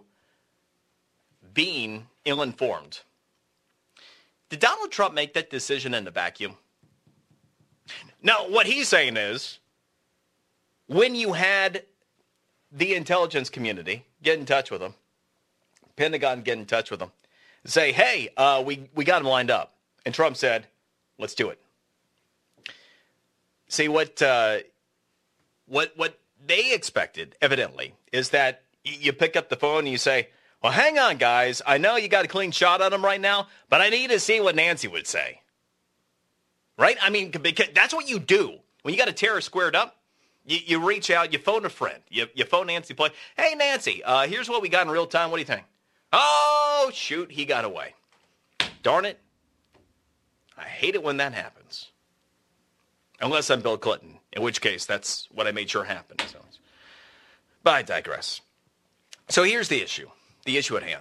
being ill-informed. Did Donald Trump make that decision in a vacuum? No, what he's saying is, when you had the intelligence community get in touch with him, Pentagon get in touch with him, say, hey, we got him lined up. And Trump said, let's do it. See, what they expected, evidently, is that you pick up the phone and you say, well, hang on, guys. I know you got a clean shot on him right now, but I need to see what Nancy would say. Right? I mean, because that's what you do. When you got a terrorist squared up, you reach out, you phone a friend. You phone Nancy Pelosi. Hey, Nancy, here's what we got in real time. What do you think? Oh, shoot, he got away. Darn it. I hate it when that happens. Unless I'm Bill Clinton, in which case that's what I made sure happened. So, but I digress. So here's the issue at hand.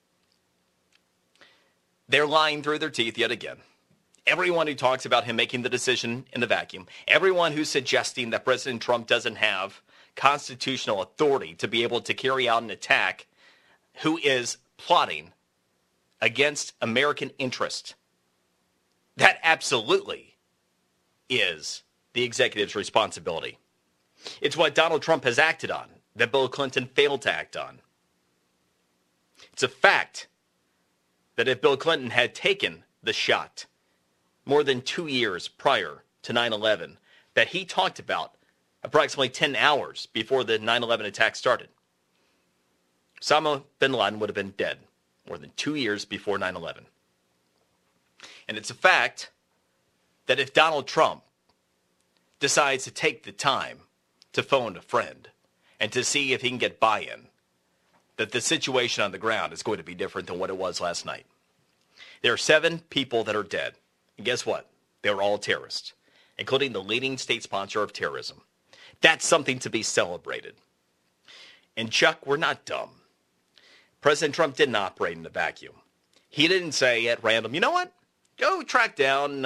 They're lying through their teeth yet again. Everyone who talks about him making the decision in a vacuum, everyone who's suggesting that President Trump doesn't have constitutional authority to be able to carry out an attack, who is plotting against American interest, that absolutely is the executive's responsibility. It's what Donald Trump has acted on that Bill Clinton failed to act on. It's a fact that if Bill Clinton had taken the shot more than 2 years prior to 9/11 that he talked about approximately 10 hours before the 9/11 attack started, Osama bin Laden would have been dead more than 2 years before 9/11. And it's a fact that if Donald Trump decides to take the time to phone a friend and to see if he can get buy-in, that the situation on the ground is going to be different than what it was last night. There are 7 people that are dead. And guess what? They're all terrorists, including the leading state sponsor of terrorism. That's something to be celebrated. And Chuck, we're not dumb. President Trump didn't operate in a vacuum. He didn't say at random, you know what? Go track down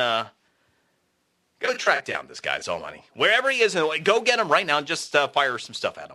this guy's all money. Wherever he is, go get him right now and just fire some stuff at him.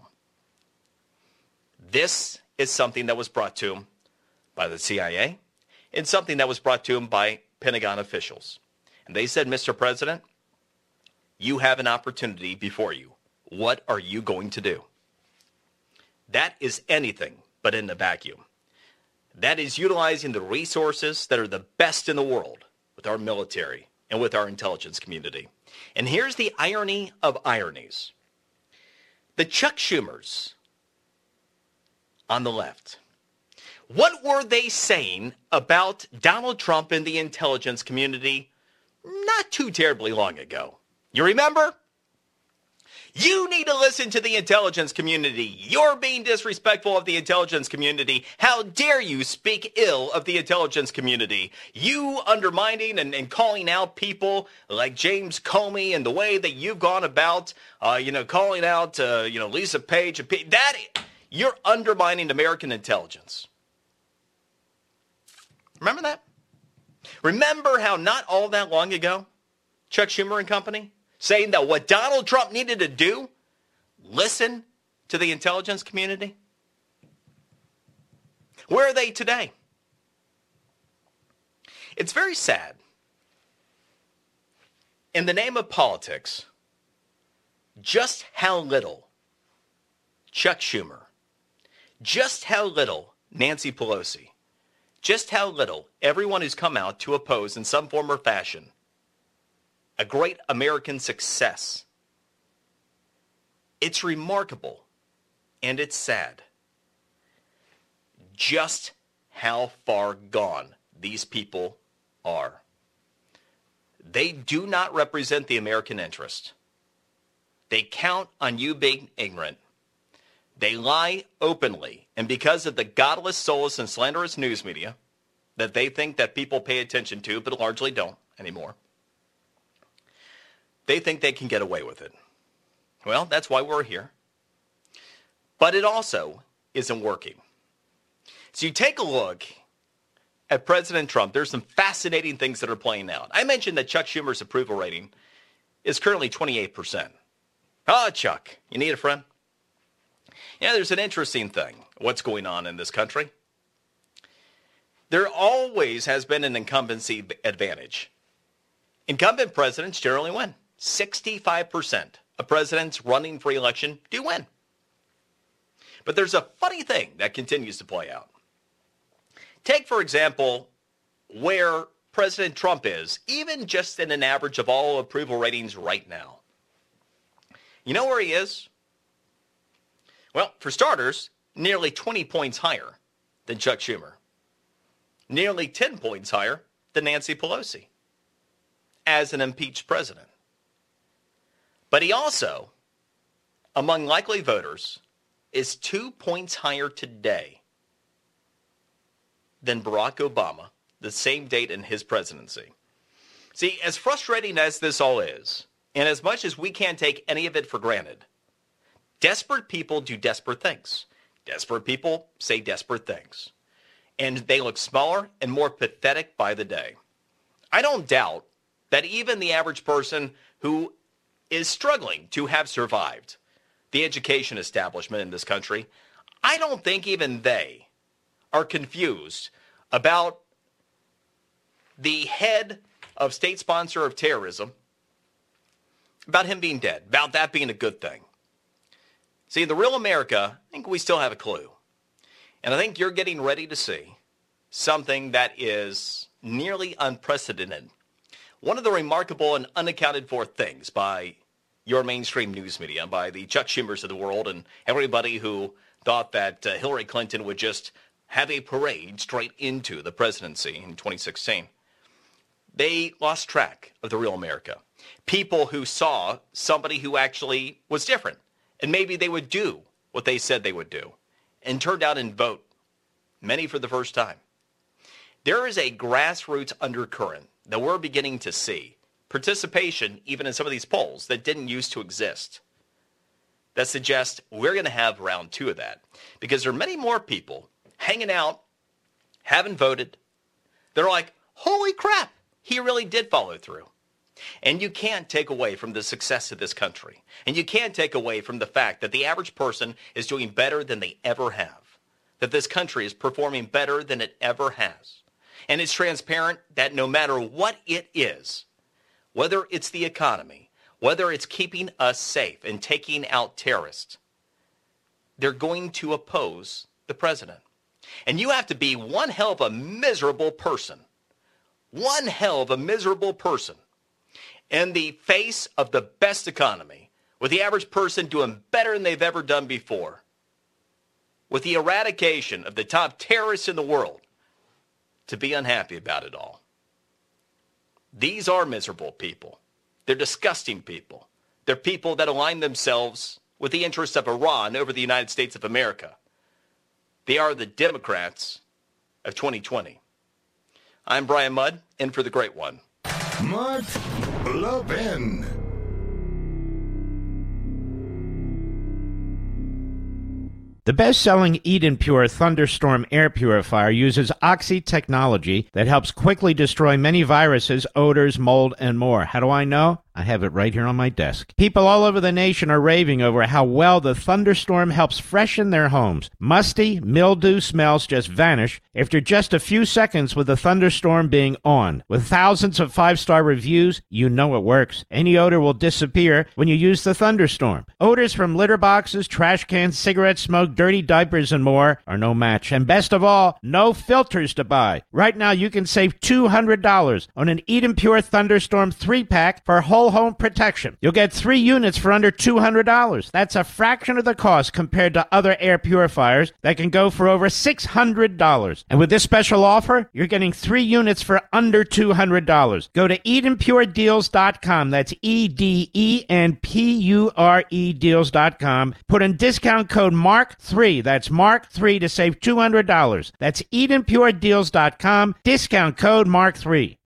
This is something that was brought to him by the CIA and something that was brought to him by Pentagon officials. And they said, Mr. President, you have an opportunity before you. What are you going to do? That is anything but in a vacuum. That is utilizing the resources that are the best in the world with our military and with our intelligence community. And here's the irony of ironies. The Chuck Schumers on the left, what were they saying about Donald Trump and the intelligence community not too terribly long ago? You remember? You need to listen to the intelligence community. You're being disrespectful of the intelligence community. How dare you speak ill of the intelligence community? You undermining and calling out people like James Comey and the way that you've gone about, calling out, Lisa Page. You're undermining American intelligence. Remember that? Remember how not all that long ago, Chuck Schumer and company, saying that what Donald Trump needed to do, listen to the intelligence community? Where are they today? It's very sad. In the name of politics, just how little Chuck Schumer, just how little Nancy Pelosi, just how little everyone who's come out to oppose in some form or fashion a great American success. It's remarkable and it's sad just how far gone these people are. They do not represent the American interest. They count on you being ignorant. They lie openly, and because of the godless, soulless, and slanderous news media that they think that people pay attention to, but largely don't anymore, they think they can get away with it. Well, that's why we're here. But it also isn't working. So you take a look at President Trump. There's some fascinating things that are playing out. I mentioned that Chuck Schumer's approval rating is currently 28%. Oh, Chuck, you need a friend? Yeah, there's an interesting thing. What's going on in this country? There always has been an incumbency advantage. Incumbent presidents generally win. 65% of presidents running for election do win. But there's a funny thing that continues to play out. Take, for example, where President Trump is, even just in an average of all approval ratings right now. You know where he is? Well, for starters, nearly 20 points higher than Chuck Schumer. Nearly 10 points higher than Nancy Pelosi as an impeached president. But he also, among likely voters, is 2 points higher today than Barack Obama, the same date in his presidency. See, as frustrating as this all is, and as much as we can't take any of it for granted, desperate people do desperate things. Desperate people say desperate things. And they look smaller and more pathetic by the day. I don't doubt that even the average person who is struggling to have survived the education establishment in this country, I don't think even they are confused about the head of state sponsor of terrorism, about him being dead, about that being a good thing. See, in the real America, I think we still have a clue. And I think you're getting ready to see something that is nearly unprecedented. One of the remarkable and unaccounted for things by your mainstream news media, by the Chuck Schumers of the world and everybody who thought that Hillary Clinton would just have a parade straight into the presidency in 2016. They lost track of the real America. People who saw somebody who actually was different, and maybe they would do what they said they would do, and turned out and vote, many for the first time. There is a grassroots undercurrent that we're beginning to see, participation even in some of these polls that didn't used to exist, that suggests we're going to have round 2 of that, because there are many more people hanging out, haven't voted. They're like, holy crap, he really did follow through. And you can't take away from the success of this country. And you can't take away from the fact that the average person is doing better than they ever have. That this country is performing better than it ever has. And it's transparent that no matter what it is, whether it's the economy, whether it's keeping us safe and taking out terrorists, they're going to oppose the president. And you have to be one hell of a miserable person. One hell of a miserable person in the face of the best economy, with the average person doing better than they've ever done before, with the eradication of the top terrorists in the world, to be unhappy about it all. These are miserable people. They're disgusting people. They're people that align themselves with the interests of Iran over the United States of America. They are the Democrats of 2020. I'm Brian Mudd, in for the great one. Mark Levin. The best-selling Eden Pure Thunderstorm air purifier uses Oxy technology that helps quickly destroy many viruses, odors, mold, and more. How do I know? I have it right here on my desk. People all over the nation are raving over how well the Thunderstorm helps freshen their homes. Musty, mildew smells just vanish after just a few seconds with the Thunderstorm being on. With thousands of 5-star reviews, you know it works. Any odor will disappear when you use the Thunderstorm. Odors from litter boxes, trash cans, cigarette smoke, dirty diapers, and more are no match. And best of all, no filters to buy. Right now, you can save $200 on an Eden Pure Thunderstorm 3-pack for whole home protection. You'll get 3 units for under $200. That's a fraction of the cost compared to other air purifiers that can go for over $600. And with this special offer, you're getting 3 units for under $200. Go to EdenPureDeals.com. That's EDENPURE deals.com. Put in discount code MARK3. That's MARK3 to save $200. That's EdenPureDeals.com. Discount code MARK3.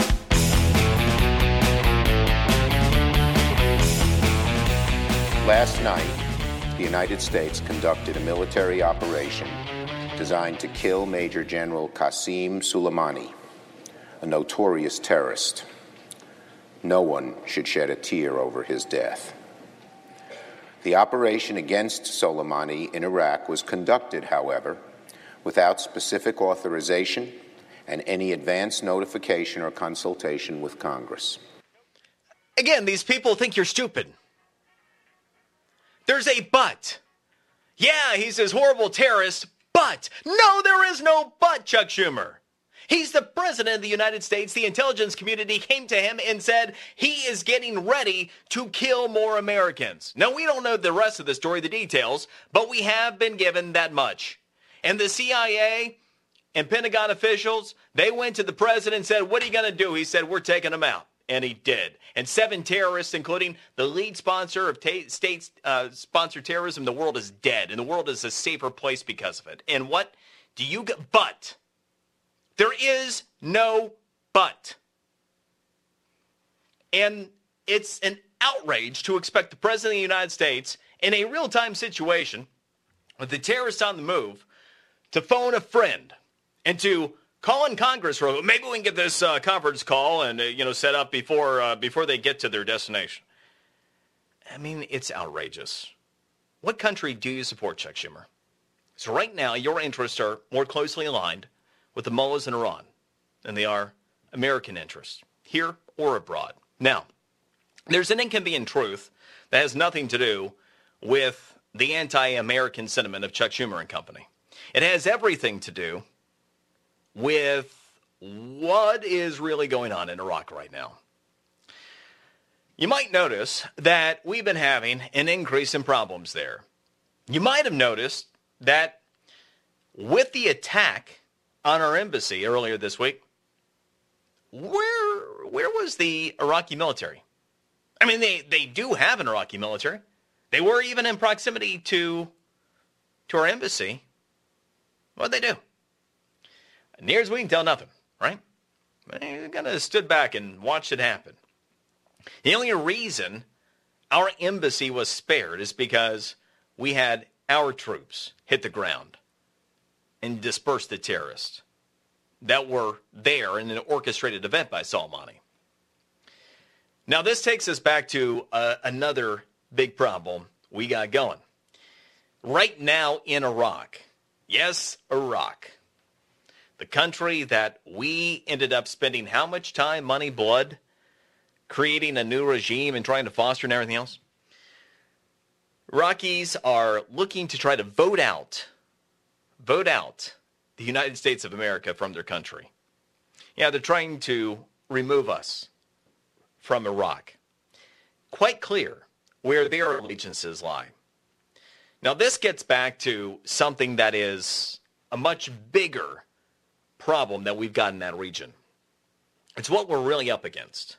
Last night, the United States conducted a military operation designed to kill Major General Qasem Soleimani, a notorious terrorist. No one should shed a tear over his death. The operation against Soleimani in Iraq was conducted, however, without specific authorization and any advance notification or consultation with Congress. Again, these people think you're stupid. There's a but. Yeah, he's this horrible terrorist, but. No, there is no but, Chuck Schumer. He's the president of the United States. The intelligence community came to him and said he is getting ready to kill more Americans. Now, we don't know the rest of the story, the details, but we have been given that much. And the CIA and Pentagon officials, they went to the president and said, what are you going to do? He said, we're taking them out. And he did. And 7 terrorists, including the lead sponsor of state-sponsored terrorism, the world is dead. And the world is a safer place because of it. And what do you get? But. There is no but. And it's an outrage to expect the president of the United States, in a real-time situation, with the terrorists on the move, to phone a friend and to call in Congress, or maybe we can get this conference call and set up before they get to their destination. I mean, it's outrageous. What country do you support, Chuck Schumer? So right now, your interests are more closely aligned with the mullahs in Iran than they are American interests, here or abroad. Now, there's an inconvenient truth that has nothing to do with the anti-American sentiment of Chuck Schumer and company. It has everything to do with what is really going on in Iraq right now. You might notice that we've been having an increase in problems there. You might have noticed that with the attack on our embassy earlier this week, where was the Iraqi military? I mean, they do have an Iraqi military. They were even in proximity to our embassy. What'd they do? Near as we can tell, nothing, right? They kind of stood back and watched it happen. The only reason our embassy was spared is because we had our troops hit the ground and disperse the terrorists that were there in an orchestrated event by Soleimani. Now, this takes us back to another big problem we got going. Right now in Iraq, yes, Iraq, the country that we ended up spending how much time, money, blood, creating a new regime and trying to foster and everything else. Iraqis are looking to try to vote out the United States of America from their country. Yeah, they're trying to remove us from Iraq. Quite clear where their allegiances lie. Now, this gets back to something that is a much bigger problem that we've got in that region. It's what we're really up against.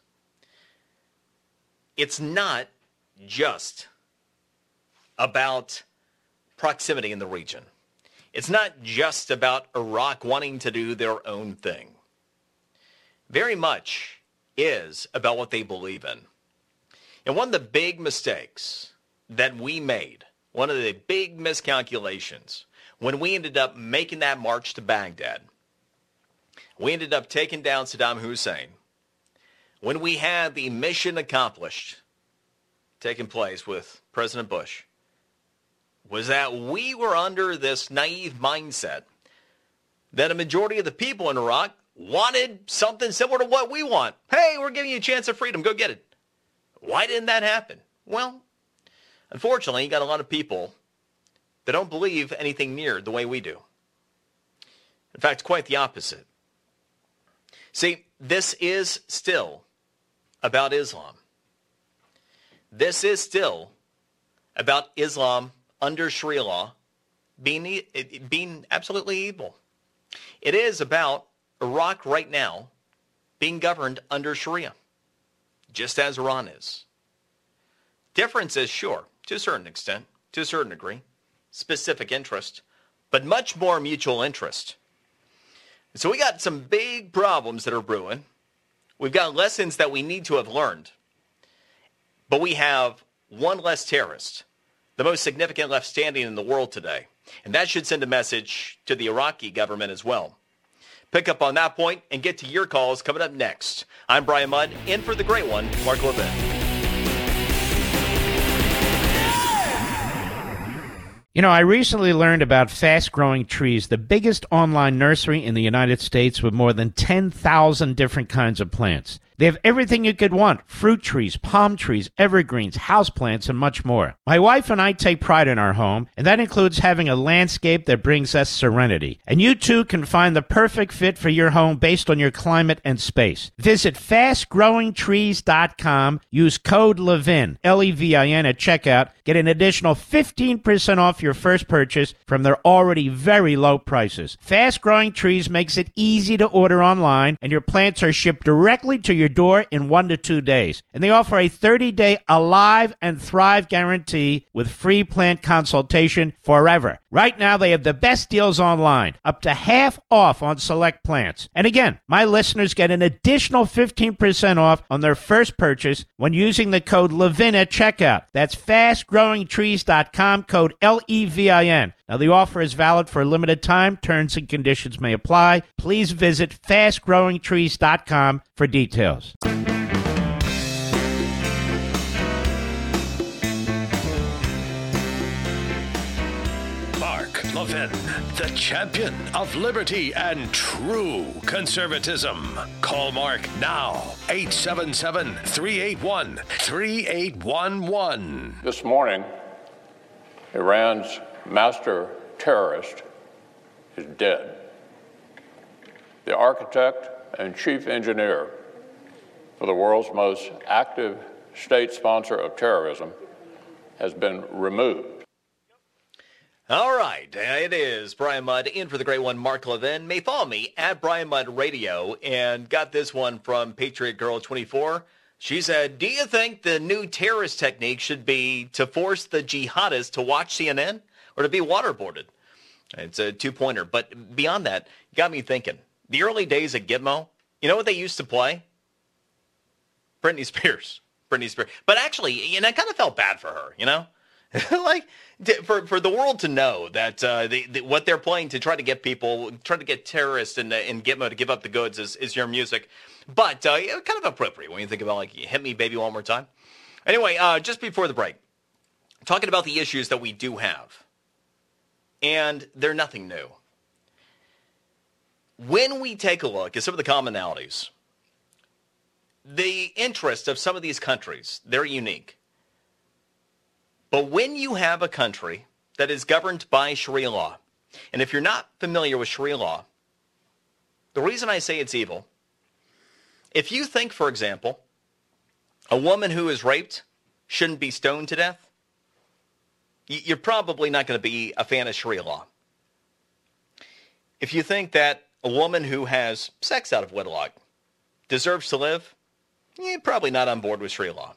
It's not just about proximity in the region. It's not just about Iraq wanting to do their own thing. Very much is about what they believe in. And one of the big mistakes that we made, one of the big miscalculations, when we ended up making that march to Baghdad, we ended up taking down Saddam Hussein, when we had the mission accomplished taking place with President Bush, was that we were under this naive mindset that a majority of the people in Iraq wanted something similar to what we want. Hey, we're giving you a chance of freedom. Go get it. Why didn't that happen? Well, unfortunately, you got a lot of people that don't believe anything near the way we do. In fact, quite the opposite. See, this is still about Islam. This is still about Islam under Sharia law being absolutely evil. It is about Iraq right now being governed under Sharia, just as Iran is. Difference is, sure, to a certain extent, to a certain degree, specific interest, but much more mutual interest. So we got some big problems that are brewing. We've got lessons that we need to have learned. But we have one less terrorist, the most significant left standing in the world today. And that should send a message to the Iraqi government as well. Pick up on that point and get to your calls coming up next. I'm Brian Mudd, in for the great one, Mark Levin. You know, I recently learned about Fast Growing Trees, the biggest online nursery in the United States with more than 10,000 different kinds of plants. They have everything you could want: fruit trees, palm trees, evergreens, houseplants, and much more. My wife and I take pride in our home, and that includes having a landscape that brings us serenity. And you too can find the perfect fit for your home based on your climate and space. Visit fastgrowingtrees.com. Use code LEVIN, L-E-V-I-N, at checkout. Get an additional 15% off your first purchase from their already very low prices. Fast Growing Trees makes it easy to order online, and your plants are shipped directly to your door in 1 to 2 days. And they offer a 30-day Alive and Thrive guarantee with free plant consultation forever. Right now, they have the best deals online, up to half off on select plants. And again, my listeners get an additional 15% off on their first purchase when using the code LEVIN at checkout. That's fastgrowingtrees.com, code LEVIN. Now, the offer is valid for a limited time. Terms and conditions may apply. Please visit fastgrowingtrees.com for details. Mark Levin, the champion of liberty and true conservatism. Call Mark now, 877-381-3811. This morning, Iran's master terrorist is dead. the architect and chief engineer for the world's most active state sponsor of terrorism, has been removed. All right, it is Brian Mudd in for the great one, Mark Levin. May follow me at Brian Mudd Radio, and got this one from Patriot Girl 24. She said, do you think the new terrorist technique should be to force the jihadists to watch CNN or to be waterboarded? It's a two-pointer. But beyond that, it got me thinking. The early days of Gitmo, you know what they used to play? Britney Spears. But actually, I kind of felt bad for her, like for the world to know that what they're playing to try to get people, try to get terrorists in Gitmo to give up the goods is your music. But kind of appropriate when you think about, like, hit me, baby, one more time. Anyway, just before the break, talking about the issues that we do have. And they're nothing new. When we take a look at some of the commonalities, the interests of some of these countries, they're unique. But when you have a country that is governed by Sharia law, and if you're not familiar with Sharia law, the reason I say it's evil, if you think, for example, a woman who is raped shouldn't be stoned to death, you're probably not going to be a fan of Sharia law. If you think that a woman who has sex out of wedlock deserves to live, you're probably not on board with Sharia law.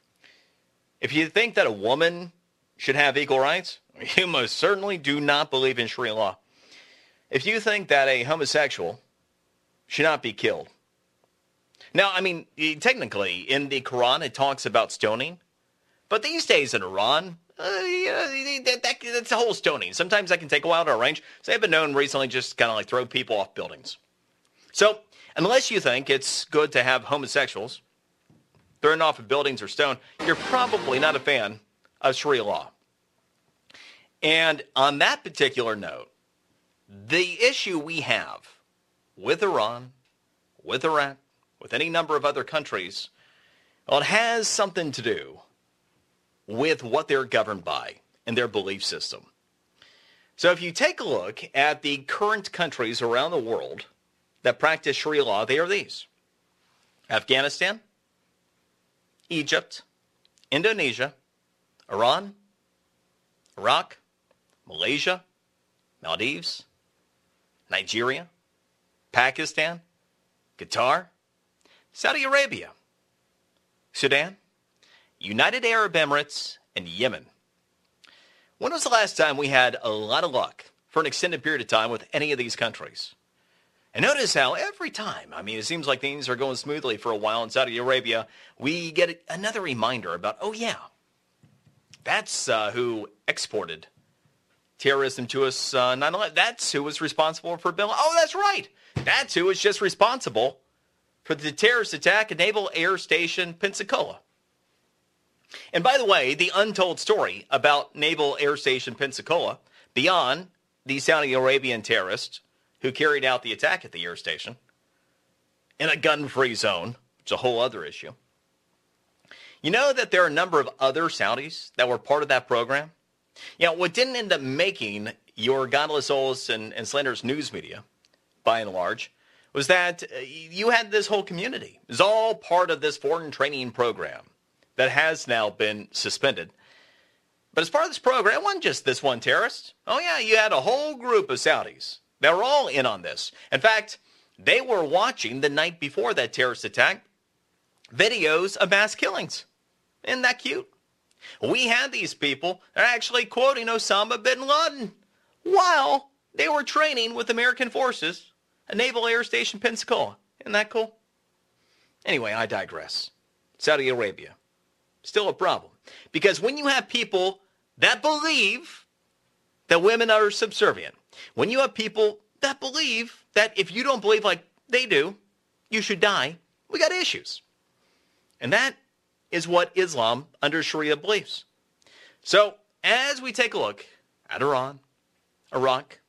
If you think that a woman should have equal rights, you most certainly do not believe in Sharia law. If you think that a homosexual should not be killed. Now, I mean, technically, in the Quran, it talks about stoning. But these days in Iran, that's a whole stoning. Sometimes that can take a while to arrange. So they've been known recently just kind of like throw people off buildings. So unless you think it's good to have homosexuals thrown off of buildings or stoned, you're probably not a fan of Sharia law. And on that particular note, the issue we have with Iran, with Iraq, with any number of other countries, well, it has something to do with what they're governed by and their belief system. So if you take a look at the current countries around the world that practice Sharia law, they are these: Afghanistan, Egypt, Indonesia, Iran, Iraq, Malaysia, Maldives, Nigeria, Pakistan, Qatar, Saudi Arabia, Sudan, United Arab Emirates, and Yemen. When was the last time we had a lot of luck for an extended period of time with any of these countries? And notice how every time, I mean, it seems like things are going smoothly for a while in Saudi Arabia, we get another reminder about, oh yeah, that's who exported terrorism to us, 9/11. That's who was responsible for Bin Laden. Oh, that's right. That's who was just responsible for the terrorist attack at Naval Air Station Pensacola. And by the way, the untold story about Naval Air Station Pensacola, beyond the Saudi Arabian terrorists who carried out the attack at the air station in a gun-free zone, which is a whole other issue. You know that there are a number of other Saudis that were part of that program? What didn't end up making your godless souls and slanderous news media, by and large, was that you had this whole community. It was all part of this foreign training program that has now been suspended. But as part of this program, it wasn't just this one terrorist. Oh yeah, you had a whole group of Saudis that were all in on this. In fact, they were watching the night before that terrorist attack videos of mass killings. Isn't that cute? We had these people that are actually quoting Osama bin Laden while they were training with American forces at Naval Air Station Pensacola. Isn't that cool? Anyway, I digress. Saudi Arabia, still a problem. Because when you have people that believe that women are subservient, when you have people that believe that if you don't believe like they do, you should die, we got issues. And that is what Islam under Sharia believes. So as we take a look at Iran, Iraq,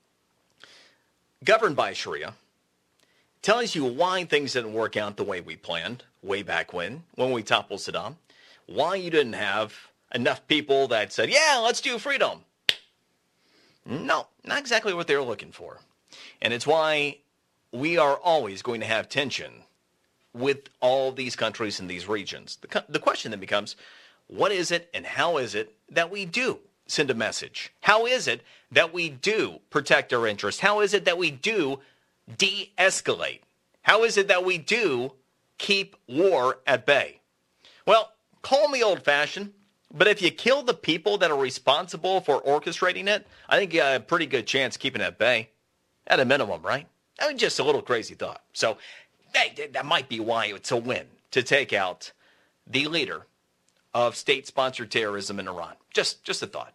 governed by Sharia, tells you why things didn't work out the way we planned way back when we toppled Saddam, why you didn't have enough people that said, yeah, let's do freedom. No, not exactly what they were looking for. And it's why we are always going to have tension with all these countries and these regions. The question then becomes, what is it and how is it that we do send a message? How is it that we do protect our interests? How is it that we do de-escalate? How is it that we do keep war at bay? Well, call me old-fashioned, but if you kill the people that are responsible for orchestrating it, I think you have a pretty good chance of keeping it at bay, at a minimum, right? I mean, just a little crazy thought. So that might be why it's a win to take out the leader of state-sponsored terrorism in Iran. Just a thought.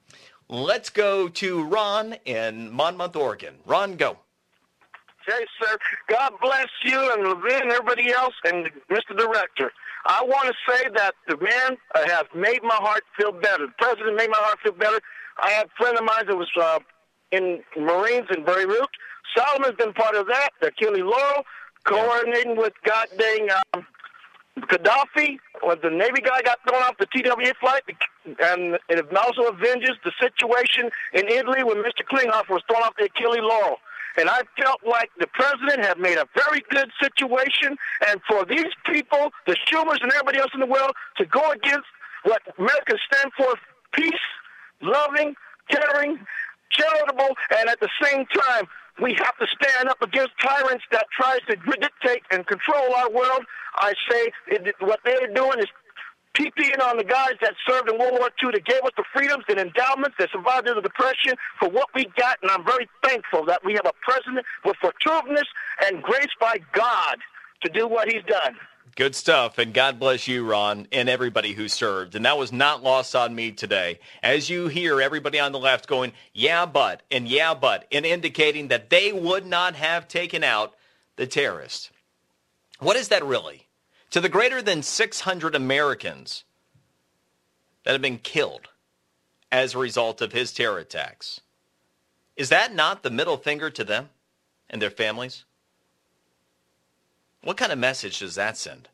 Let's go to Ron in Monmouth, Oregon. Ron, go. Hey, sir. God bless you and Levin and everybody else and Mr. Director. I want to say that the man has made my heart feel better. The president made my heart feel better. I had a friend of mine that was in Marines in Beirut. Solomon's been part of that. Achille Lauro, coordinating with goddamn Gaddafi, when the Navy guy got thrown off the TWA flight, and it also avenges the situation in Italy when Mr. Klinghoffer was thrown off the Achille Lauro. And I felt like the president had made a very good situation, and for these people, the Schumers and everybody else in the world, to go against what America stands for, peace, loving, caring, charitable, and at the same time, we have to stand up against tyrants that tries to dictate and control our world. I say what they're doing is PPing on the guys that served in World War II that gave us the freedoms and endowments that survived the Depression for what we got, and I'm very thankful that we have a president with fortuitousness and grace by God to do what he's done. Good stuff, and God bless you, Ron, and everybody who served. And that was not lost on me today. As you hear everybody on the left going, yeah, but, and indicating that they would not have taken out the terrorists. What is that really? To the greater than 600 Americans that have been killed as a result of his terror attacks, is that not the middle finger to them and their families? What kind of message does that send?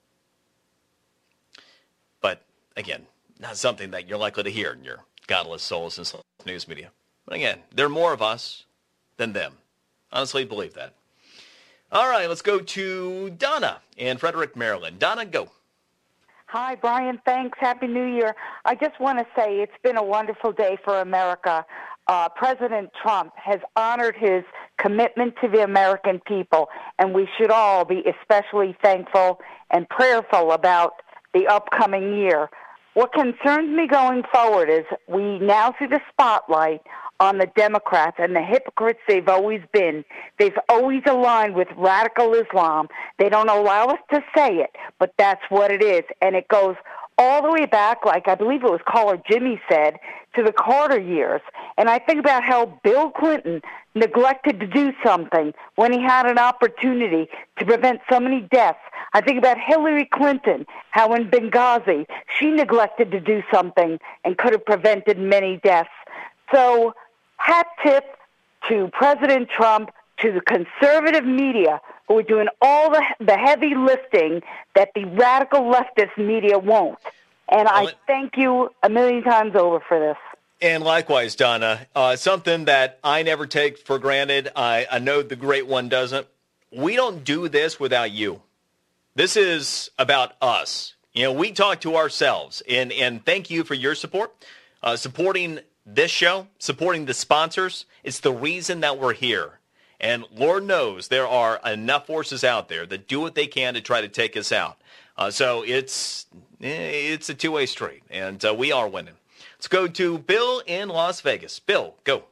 But, again, not something that you're likely to hear in your godless souls and news media. But, again, there are more of us than them. Honestly, believe that. All right, let's go to Donna in Frederick, Maryland. Donna, go. Hi, Brian. Thanks. Happy New Year. I just want to say it's been a wonderful day for America. President Trump has honored his commitment to the American people, and we should all be especially thankful and prayerful about the upcoming year. What concerns me going forward is we now see the spotlight on the Democrats and the hypocrites they've always been. They've always aligned with radical Islam. They don't allow us to say it, but that's what it is. And it goes all the way back, like I believe it was caller Jimmy said, to the Carter years. And I think about how Bill Clinton neglected to do something when he had an opportunity to prevent so many deaths. I think about Hillary Clinton, how in Benghazi she neglected to do something and could have prevented many deaths. So hat tip to President Trump, to the conservative media who are doing all the heavy lifting that the radical leftist media won't. And I thank you a million times over for this. And likewise, Donna, something that I never take for granted, I know the great one doesn't. We don't do this without you. This is about us. You know, we talk to ourselves. And thank you for your support, supporting this show, supporting the sponsors. It's the reason that we're here. And Lord knows there are enough forces out there that do what they can to try to take us out. So it's a two-way street, and we are winning. Let's go to Bill in Las Vegas. Bill, go.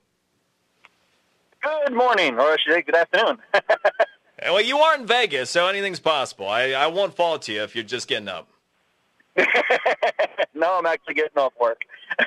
Good morning, or I should say good afternoon. Well, you are in Vegas, so anything's possible. I won't fault you if you're just getting up. No, I'm actually getting off work.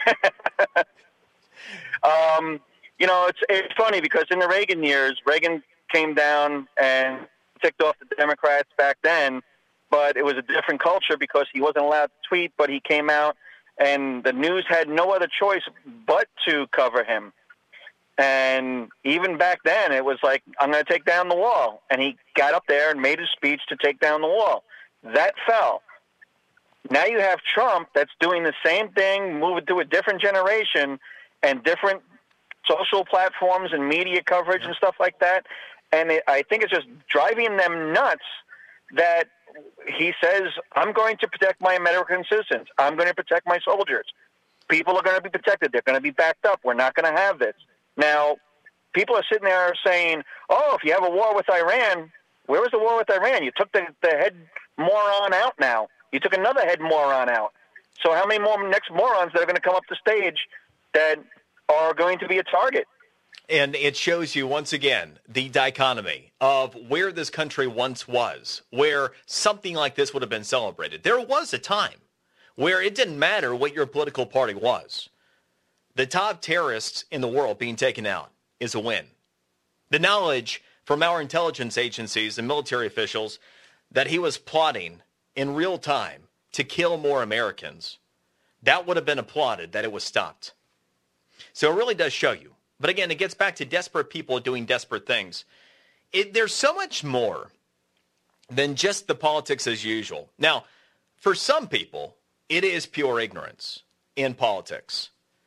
You know, it's funny because in the Reagan years, Reagan came down and ticked off the Democrats back then, but it was a different culture because he wasn't allowed to tweet, but he came out and the news had no other choice but to cover him. And even back then, it was like, I'm going to take down the wall. And he got up there and made his speech to take down the wall. That fell. Now you have Trump that's doing the same thing, moving to a different generation and different social platforms and media coverage and stuff like that. And I think it's just driving them nuts that he says, I'm going to protect my American citizens. I'm going to protect my soldiers. People are going to be protected. They're going to be backed up. We're not going to have this. Now, people are sitting there saying, oh, if you have a war with Iran, where was the war with Iran? You took the head moron out now. You took another head moron out. So how many more next morons that are going to come up the stage that are going to be a target? And it shows you, once again, the dichotomy of where this country once was, where something like this would have been celebrated. There was a time where it didn't matter what your political party was. The top terrorists in the world being taken out is a win. The knowledge from our intelligence agencies and military officials that he was plotting in real time to kill more Americans, that would have been applauded that it was stopped. So it really does show you. But again, it gets back to desperate people doing desperate things. There's so much more than just the politics as usual. Now, for some people, it is pure ignorance in politics.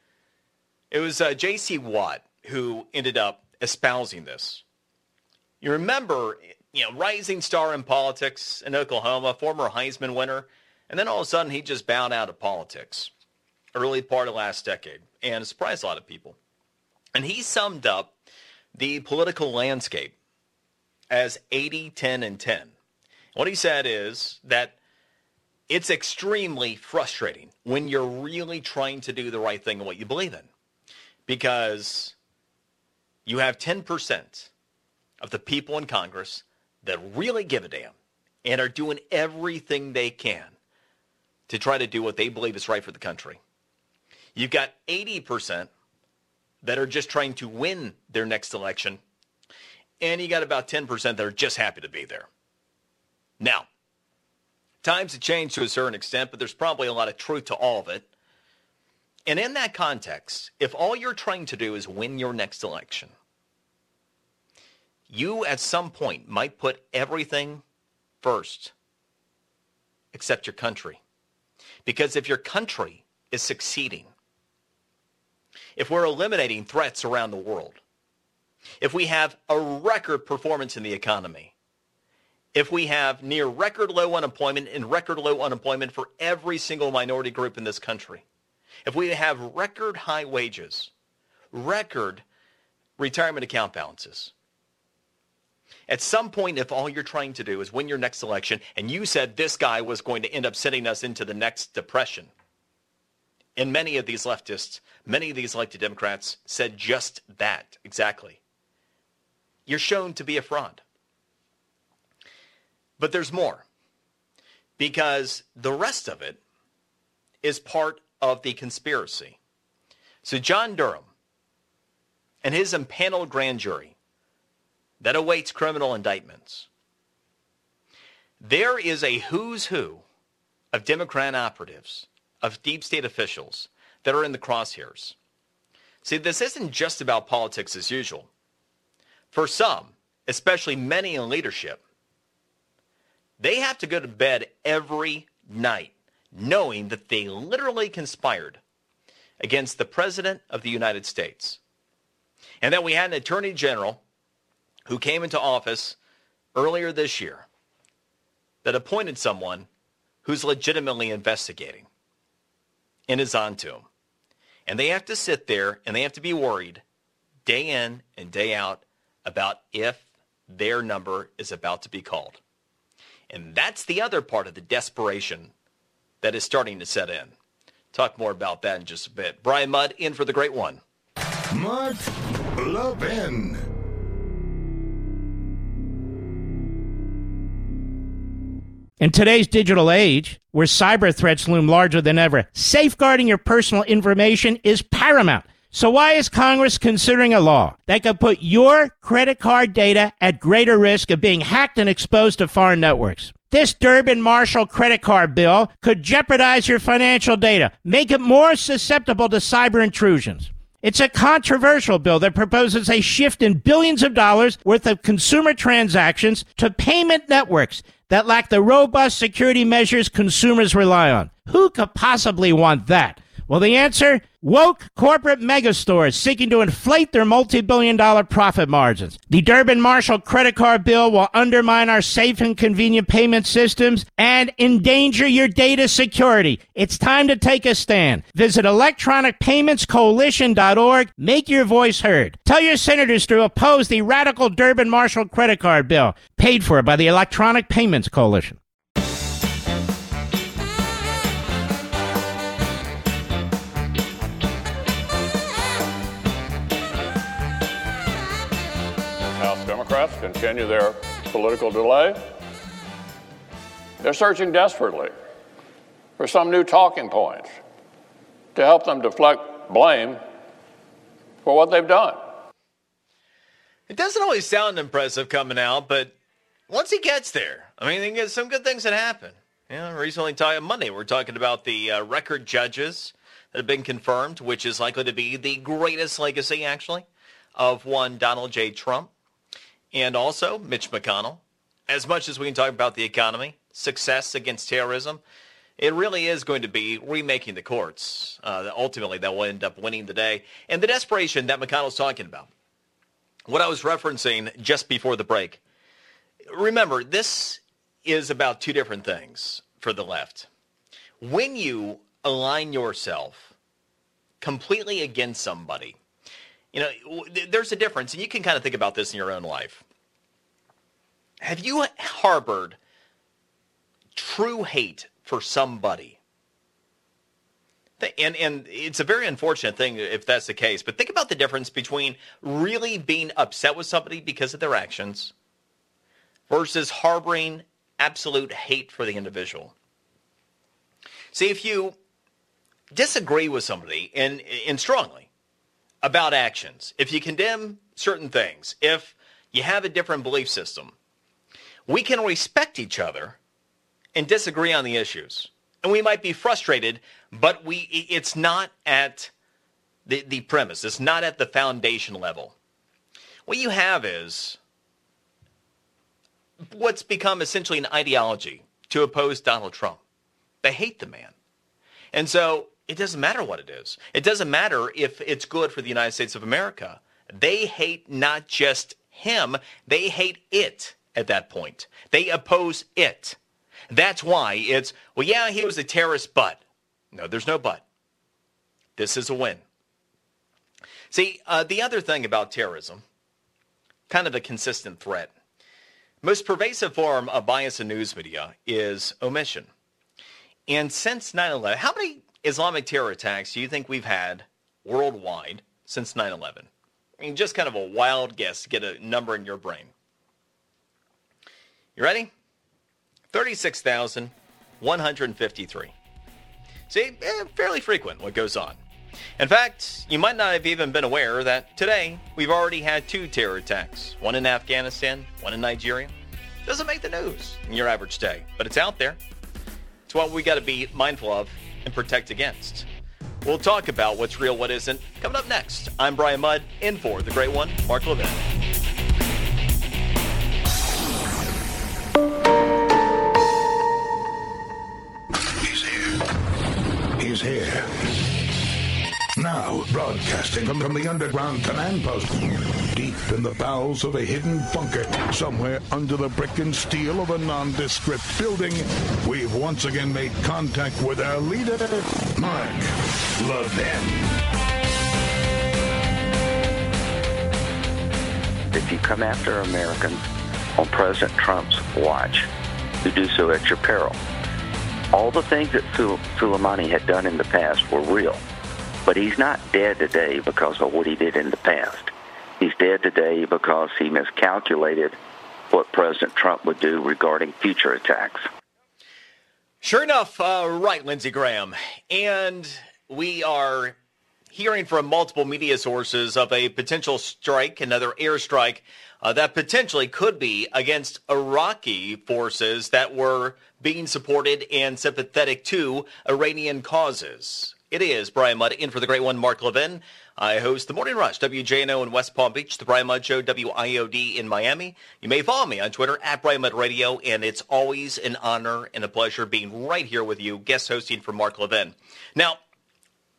It was J.C. Watt who ended up espousing this. You remember, rising star in politics in Oklahoma, former Heisman winner, and then all of a sudden he just bowed out of politics early part of last decade, and it surprised a lot of people. And he summed up the political landscape as 80, 10, and 10. What he said is that it's extremely frustrating when you're really trying to do the right thing and what you believe in, because you have 10% of the people in Congress that really give a damn and are doing everything they can to try to do what they believe is right for the country. You've got 80% that are just trying to win their next election, and you got about 10% that are just happy to be there. Now, times have changed to a certain extent, but there's probably a lot of truth to all of it. And in that context, if all you're trying to do is win your next election, you at some point might put everything first except your country. Because if your country is succeeding, if we're eliminating threats around the world, if we have a record performance in the economy, if we have near record low unemployment and record low unemployment for every single minority group in this country, if we have record high wages, record retirement account balances, at some point, if all you're trying to do is win your next election, and you said this guy was going to end up sending us into the next depression, and many of these leftists, many of these elected Democrats said just that exactly, you're shown to be a fraud. But there's more, because the rest of it is part of the conspiracy. So John Durham and his impaneled grand jury that awaits criminal indictments, there is a who's who of Democrat operatives, of deep state officials that are in the crosshairs. See, this isn't just about politics as usual. For some, especially many in leadership, they have to go to bed every night knowing that they literally conspired against the President of the United States. And that we had an Attorney General who came into office earlier this year that appointed someone who's legitimately investigating and is on to him. And they have to sit there and they have to be worried day in and day out about if their number is about to be called. And that's the other part of the desperation that is starting to set in. Talk more about that in just a bit. Brian Mudd in for the Great One. Mark Levin. In today's digital age, where cyber threats loom larger than ever, safeguarding your personal information is paramount. So why is Congress considering a law that could put your credit card data at greater risk of being hacked and exposed to foreign networks? This Durbin-Marshall credit card bill could jeopardize your financial data, make it more susceptible to cyber intrusions. It's a controversial bill that proposes a shift in billions of dollars worth of consumer transactions to payment networks that lack the robust security measures consumers rely on. Who could possibly want that? Well, the answer, Woke corporate megastores seeking to inflate their multi-billion-dollar profit margins. The Durbin-Marshall credit card bill will undermine our safe and convenient payment systems and endanger your data security. It's time to take a stand. Visit electronicpaymentscoalition.org. Make your voice heard. Tell your senators to oppose the radical Durbin-Marshall credit card bill, paid for by the Electronic Payments Coalition. Democrats continue their political delay. They're searching desperately for some new talking points to help them deflect blame for what they've done. It doesn't always sound impressive coming out, but once he gets there, I mean, there's some good things that happen. Recently, Monday, we're talking about the record judges that have been confirmed, which is likely to be the greatest legacy, actually, of one Donald J. Trump. And also Mitch McConnell. As much as we can talk about the economy, success against terrorism, it really is going to be remaking the courts. Ultimately, that will end up winning the day. And the desperation that McConnell's talking about, what I was referencing just before the break. Remember, this is about two different things for the left. When you align yourself completely against somebody, there's a difference, and you can kind of think about this in your own life. Have you harbored true hate for somebody? And it's a very unfortunate thing if that's the case, but think about the difference between really being upset with somebody because of their actions versus harboring absolute hate for the individual. See, if you disagree with somebody and strongly about actions, if you condemn certain things, if you have a different belief system, we can respect each other and disagree on the issues. And we might be frustrated, but it's not at the premise. It's not at the foundation level. What you have is what's become essentially an ideology to oppose Donald Trump. They hate the man. And so it doesn't matter what it is. It doesn't matter if it's good for the United States of America. They hate not just him, they hate it at that point. They oppose it. That's why it's, well, yeah, he was a terrorist, but. No, there's no but. This is a win. See, the other thing about terrorism, kind of a consistent threat. Most pervasive form of bias in news media is omission. And since 9/11, how many Islamic terror attacks do you think we've had worldwide since 9/11? I mean, just kind of a wild guess to get a number in your brain. You ready? 36,153. See, fairly frequent what goes on. In fact, you might not have even been aware that today we've already had 2 terror attacks. One in Afghanistan, one in Nigeria. Doesn't make the news in your average day, but it's out there. It's what we got to be mindful of and protect against. We'll talk about what's real, what isn't, coming up next. I'm Brian Mudd, in for the great one, Mark Levin. He's here. Now, broadcasting from the underground command post, deep in the bowels of a hidden bunker, somewhere under the brick and steel of a nondescript building, we've once again made contact with our leader, Mark Levin. If you come after Americans on President Trump's watch, you do so at your peril. All the things that Soleimani had done in the past were real. But he's not dead today because of what he did in the past. He's dead today because he miscalculated what President Trump would do regarding future attacks. Sure enough, right, Lindsey Graham. And we are hearing from multiple media sources of a potential strike, another airstrike, that potentially could be against Iraqi forces that were being supported and sympathetic to Iranian causes. It is Brian Mudd, in for the great one, Mark Levin. I host The Morning Rush, WJNO in West Palm Beach, The Brian Mudd Show, WIOD in Miami. You may follow me on Twitter, @Brian Mudd Radio, and it's always an honor and a pleasure being right here with you, guest hosting for Mark Levin. Now,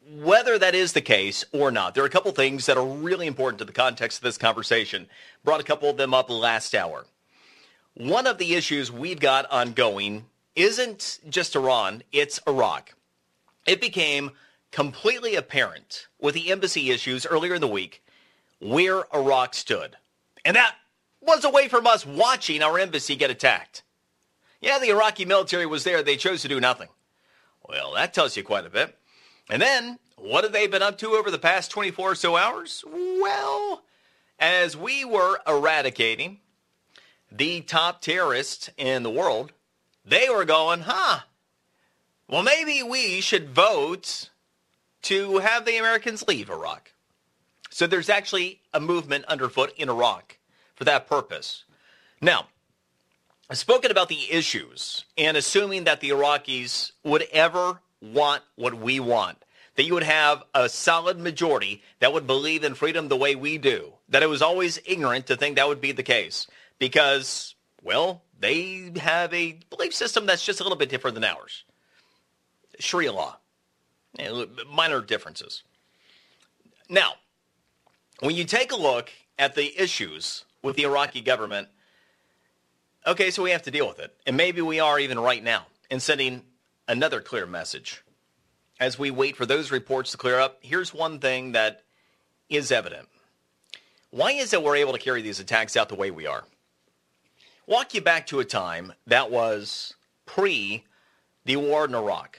whether that is the case or not, there are a couple things that are really important to the context of this conversation. Brought a couple of them up last hour. One of the issues we've got ongoing isn't just Iran, it's Iraq. It became completely apparent with the embassy issues earlier in the week where Iraq stood. And that was away from us watching our embassy get attacked. Yeah, the Iraqi military was there. They chose to do nothing. Well, that tells you quite a bit. And then, what have they been up to over the past 24 or so hours? Well, as we were eradicating the top terrorists in the world, they were going, well, maybe we should vote to have the Americans leave Iraq. So there's actually a movement underfoot in Iraq for that purpose. Now, I've spoken about the issues and assuming that the Iraqis would ever want what we want, that you would have a solid majority that would believe in freedom the way we do, that it was always ignorant to think that would be the case because, well, they have a belief system that's just a little bit different than ours. Sharia law, minor differences. Now, when you take a look at the issues with the Iraqi government, okay, so we have to deal with it. And maybe we are even right now in sending another clear message. As we wait for those reports to clear up, here's one thing that is evident. Why is it we're able to carry these attacks out the way we are? Walk you back to a time that was pre the war in Iraq.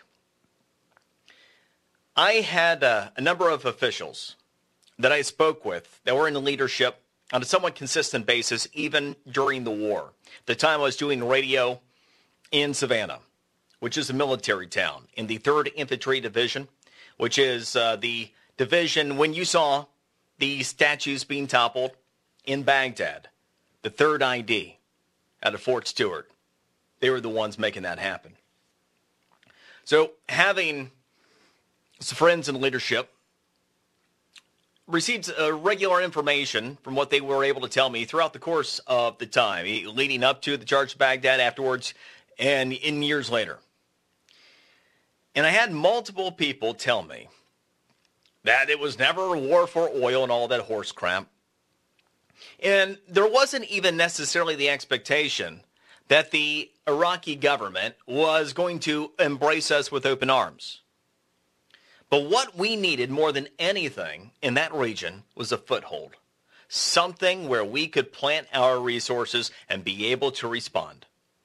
I had a number of officials that I spoke with that were in leadership on a somewhat consistent basis, even during the war. The time I was doing radio in Savannah, which is a military town, in the 3rd Infantry Division, which is the division when you saw the statues being toppled in Baghdad, the 3rd ID out of Fort Stewart. They were the ones making that happen. So having some friends in leadership, received regular information from what they were able to tell me throughout the course of the time, leading up to the charge of Baghdad, afterwards, and in years later. And I had multiple people tell me that it was never a war for oil and all that horse crap. And there wasn't even necessarily the expectation that the Iraqi government was going to embrace us with open arms. But what we needed more than anything in that region was a foothold, something where we could plant our resources and be able to respond.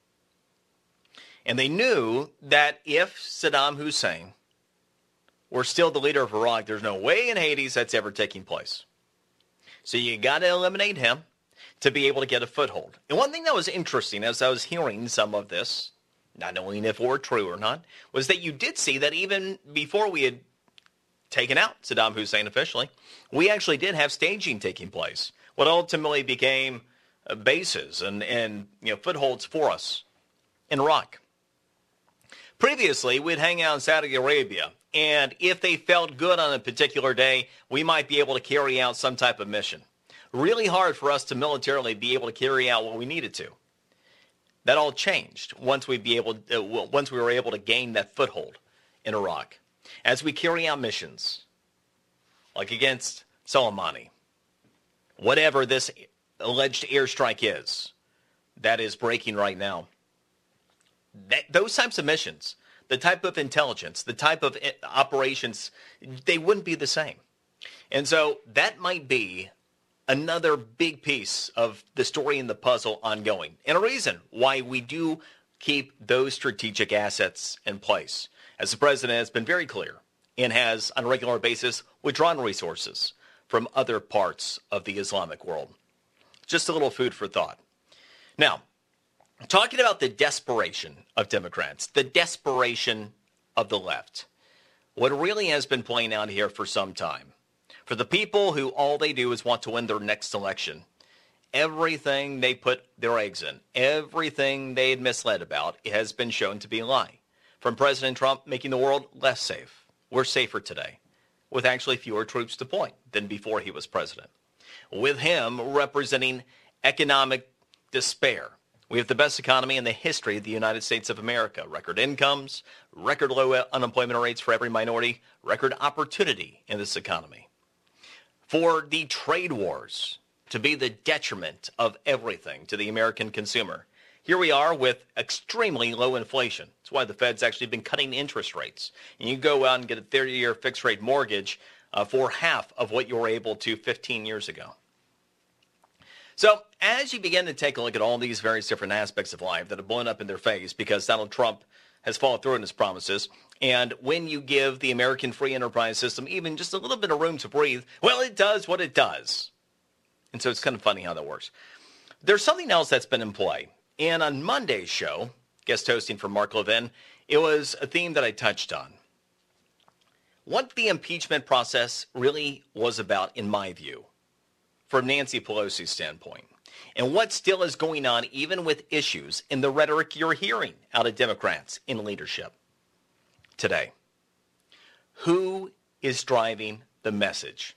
And they knew that if Saddam Hussein were still the leader of Iraq, there's no way in Hades that's ever taking place. So you got to eliminate him to be able to get a foothold. And one thing that was interesting as I was hearing some of this, not knowing if it were true or not, was that you did see that even before we had taken out Saddam Hussein officially, we actually did have staging taking place. What ultimately became bases and footholds for us in Iraq. Previously, we'd hang out in Saudi Arabia, and if they felt good on a particular day, we might be able to carry out some type of mission. Really hard for us to militarily be able to carry out what we needed to. That all changed once we were able to gain that foothold in Iraq. As we carry out missions, like against Soleimani, whatever this alleged airstrike is, that is breaking right now, those types of missions, the type of intelligence, the type of operations, they wouldn't be the same. And so that might be another big piece of the story and the puzzle ongoing, and a reason why we do keep those strategic assets in place. As the president has been very clear and has, on a regular basis, withdrawn resources from other parts of the Islamic world. Just a little food for thought. Now, talking about the desperation of Democrats, the desperation of the left, what really has been playing out here for some time, for the people who all they do is want to win their next election, everything they put their eggs in, everything they had misled about, has been shown to be a lie. From President Trump making the world less safe. We're safer today, with actually fewer troops deployed than before he was president. With him representing economic despair, We have the best economy in the history of the United States of America. Record incomes, record low unemployment rates for every minority, record opportunity in this economy. For the trade wars to be the detriment of everything to the American consumer. Here we are with extremely low inflation. That's why the Fed's actually been cutting interest rates. And you go out and get a 30-year fixed-rate mortgage for half of what you were able to 15 years ago. So as you begin to take a look at all these various different aspects of life that have blown up in their face because Donald Trump has followed through on his promises, and when you give the American free enterprise system even just a little bit of room to breathe, well, it does what it does. And so it's kind of funny how that works. There's something else that's been in play. And on Monday's show, guest hosting for Mark Levin, it was a theme that I touched on. What the impeachment process really was about, in my view, from Nancy Pelosi's standpoint, and what still is going on even with issues in the rhetoric you're hearing out of Democrats in leadership today. Who is driving the message?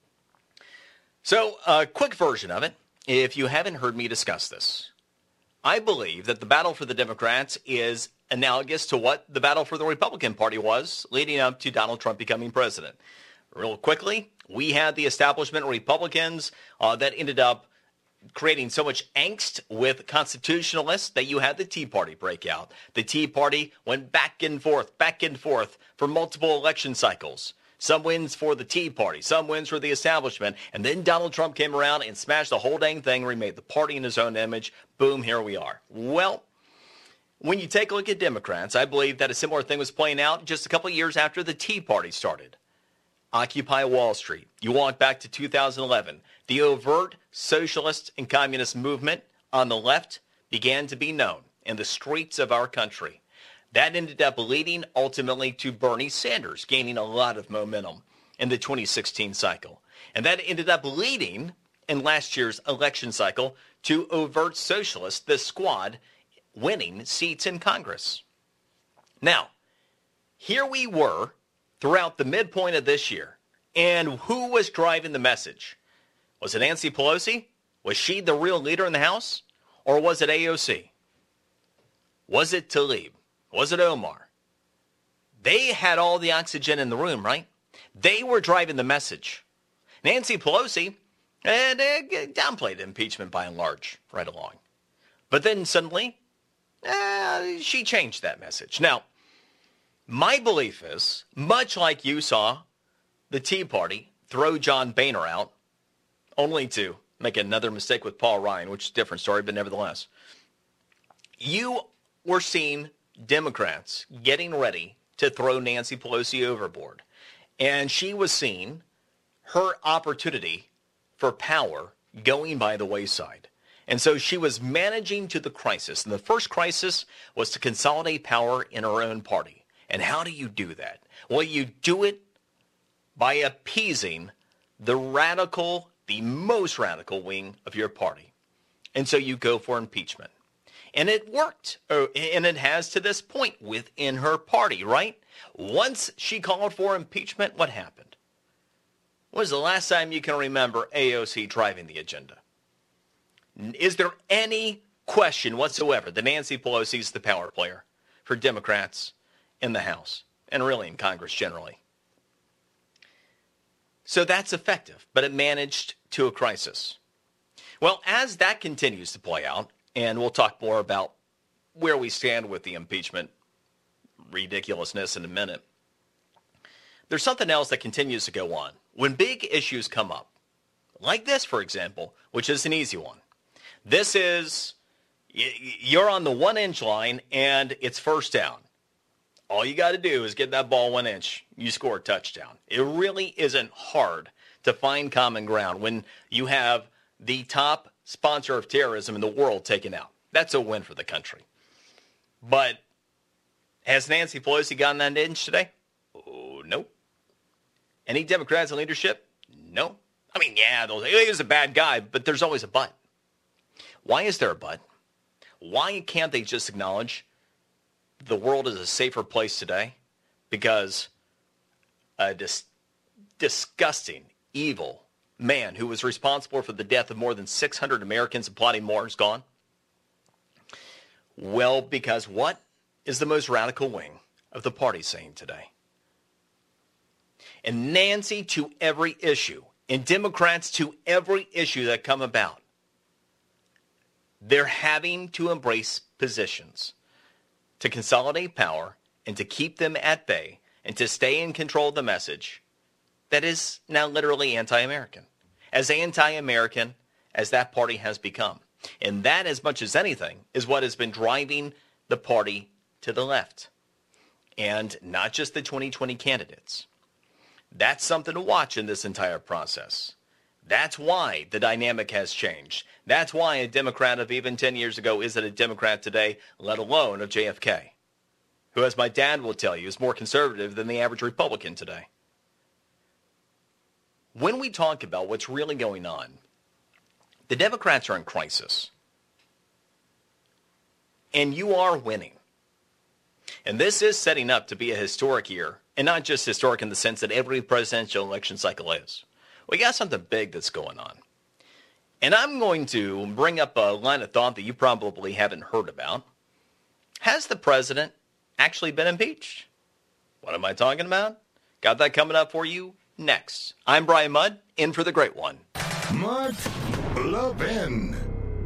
So a quick version of it, if you haven't heard me discuss this. I believe that the battle for the Democrats is analogous to what the battle for the Republican Party was leading up to Donald Trump becoming president. Real quickly, we had the establishment Republicans that ended up creating so much angst with constitutionalists that you had the Tea Party break out. The Tea Party went back and forth for multiple election cycles. Some wins for the Tea Party, some wins for the establishment, and then Donald Trump came around and smashed the whole dang thing, remade the party in his own image. Boom, here we are. Well, when you take a look at Democrats, I believe that a similar thing was playing out just a couple of years after the Tea Party started. Occupy Wall Street. You walk back to 2011. The overt socialist and communist movement on the left began to be known in the streets of our country. That ended up leading ultimately to Bernie Sanders gaining a lot of momentum in the 2016 cycle. And that ended up leading in last year's election cycle to overt socialists, the squad, winning seats in Congress. Now, here we were throughout the midpoint of this year. And who was driving the message? Was it Nancy Pelosi? Was she the real leader in the House? Or was it AOC? Was it Tlaib? Was it Omar? They had all the oxygen in the room, right? They were driving the message. Nancy Pelosi downplayed impeachment by and large right along. But then suddenly, she changed that message. Now, my belief is, much like you saw the Tea Party throw John Boehner out, only to make another mistake with Paul Ryan, which is a different story, but nevertheless, you were seeing Democrats getting ready to throw Nancy Pelosi overboard. And she was seeing her opportunity for power going by the wayside. And so she was managing to the crisis. And the first crisis was to consolidate power in her own party. And how do you do that? Well, you do it by appeasing the most radical wing of your party. And so you go for impeachment. And it worked, and it has to this point within her party, right? Once she called for impeachment, what happened? When was the last time you can remember AOC driving the agenda? Is there any question whatsoever that Nancy Pelosi is the power player for Democrats in the House and really in Congress generally? So that's effective, but it managed to a crisis. Well, as that continues to play out, and we'll talk more about where we stand with the impeachment ridiculousness in a minute, there's something else that continues to go on. When big issues come up, like this, for example, which is an easy one. This is, you're on the 1 inch line and it's first down. All you got to do is get that ball 1 inch. You score a touchdown. It really isn't hard to find common ground when you have the top sponsor of terrorism in the world taken out. That's a win for the country. But has Nancy Pelosi gotten that inch today? Oh, no. Any Democrats in leadership? No. I mean, yeah, he's a bad guy, but there's always a but. Why is there a but? Why can't they just acknowledge the world is a safer place today? Because a disgusting, evil man who was responsible for the death of more than 600 Americans and plotting more is gone. Well, because what is the most radical wing of the party saying today? And Nancy to every issue, and Democrats to every issue that come about, they're having to embrace positions to consolidate power and to keep them at bay and to stay in control of the message that is now literally anti-American. As anti-American as that party has become. And that, as much as anything, is what has been driving the party to the left. And not just the 2020 candidates. That's something to watch in this entire process. That's why the dynamic has changed. That's why a Democrat of even 10 years ago isn't a Democrat today, let alone of JFK, who, as my dad will tell you, is more conservative than the average Republican today. When we talk about what's really going on, the Democrats are in crisis. And you are winning. And this is setting up to be a historic year. And not just historic in the sense that every presidential election cycle is. We got something big that's going on. And I'm going to bring up a line of thought that you probably haven't heard about. Has the president actually been impeached? What am I talking about? Got that coming up for you next. I'm Brian Mudd, in for the great one. Mark Levin.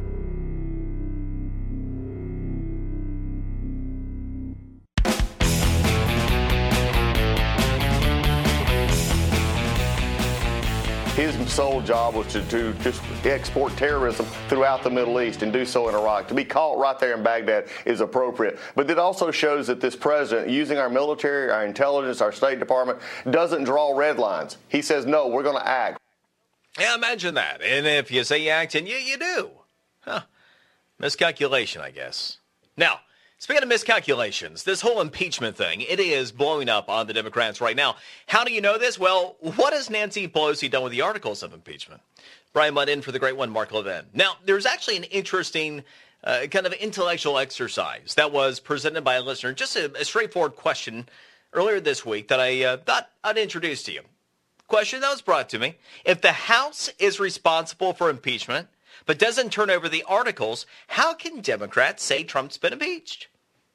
His sole job was to just export terrorism throughout the Middle East and do so in Iraq. To be caught right there in Baghdad is appropriate. But it also shows that this president, using our military, our intelligence, our State Department, doesn't draw red lines. He says, no, we're going to act. Yeah, imagine that. And if you say you act, and you do. Huh. Miscalculation, I guess. Now, speaking of miscalculations, this whole impeachment thing, it is blowing up on the Democrats right now. How do you know this? Well, what has Nancy Pelosi done with the articles of impeachment? Brian Mudd in for the great one, Mark Levin. Now, there's actually an interesting kind of intellectual exercise that was presented by a listener, just a straightforward question earlier this week that I thought I'd introduce to you. Question that was brought to me: if the House is responsible for impeachment but doesn't turn over the articles, how can Democrats say Trump's been impeached?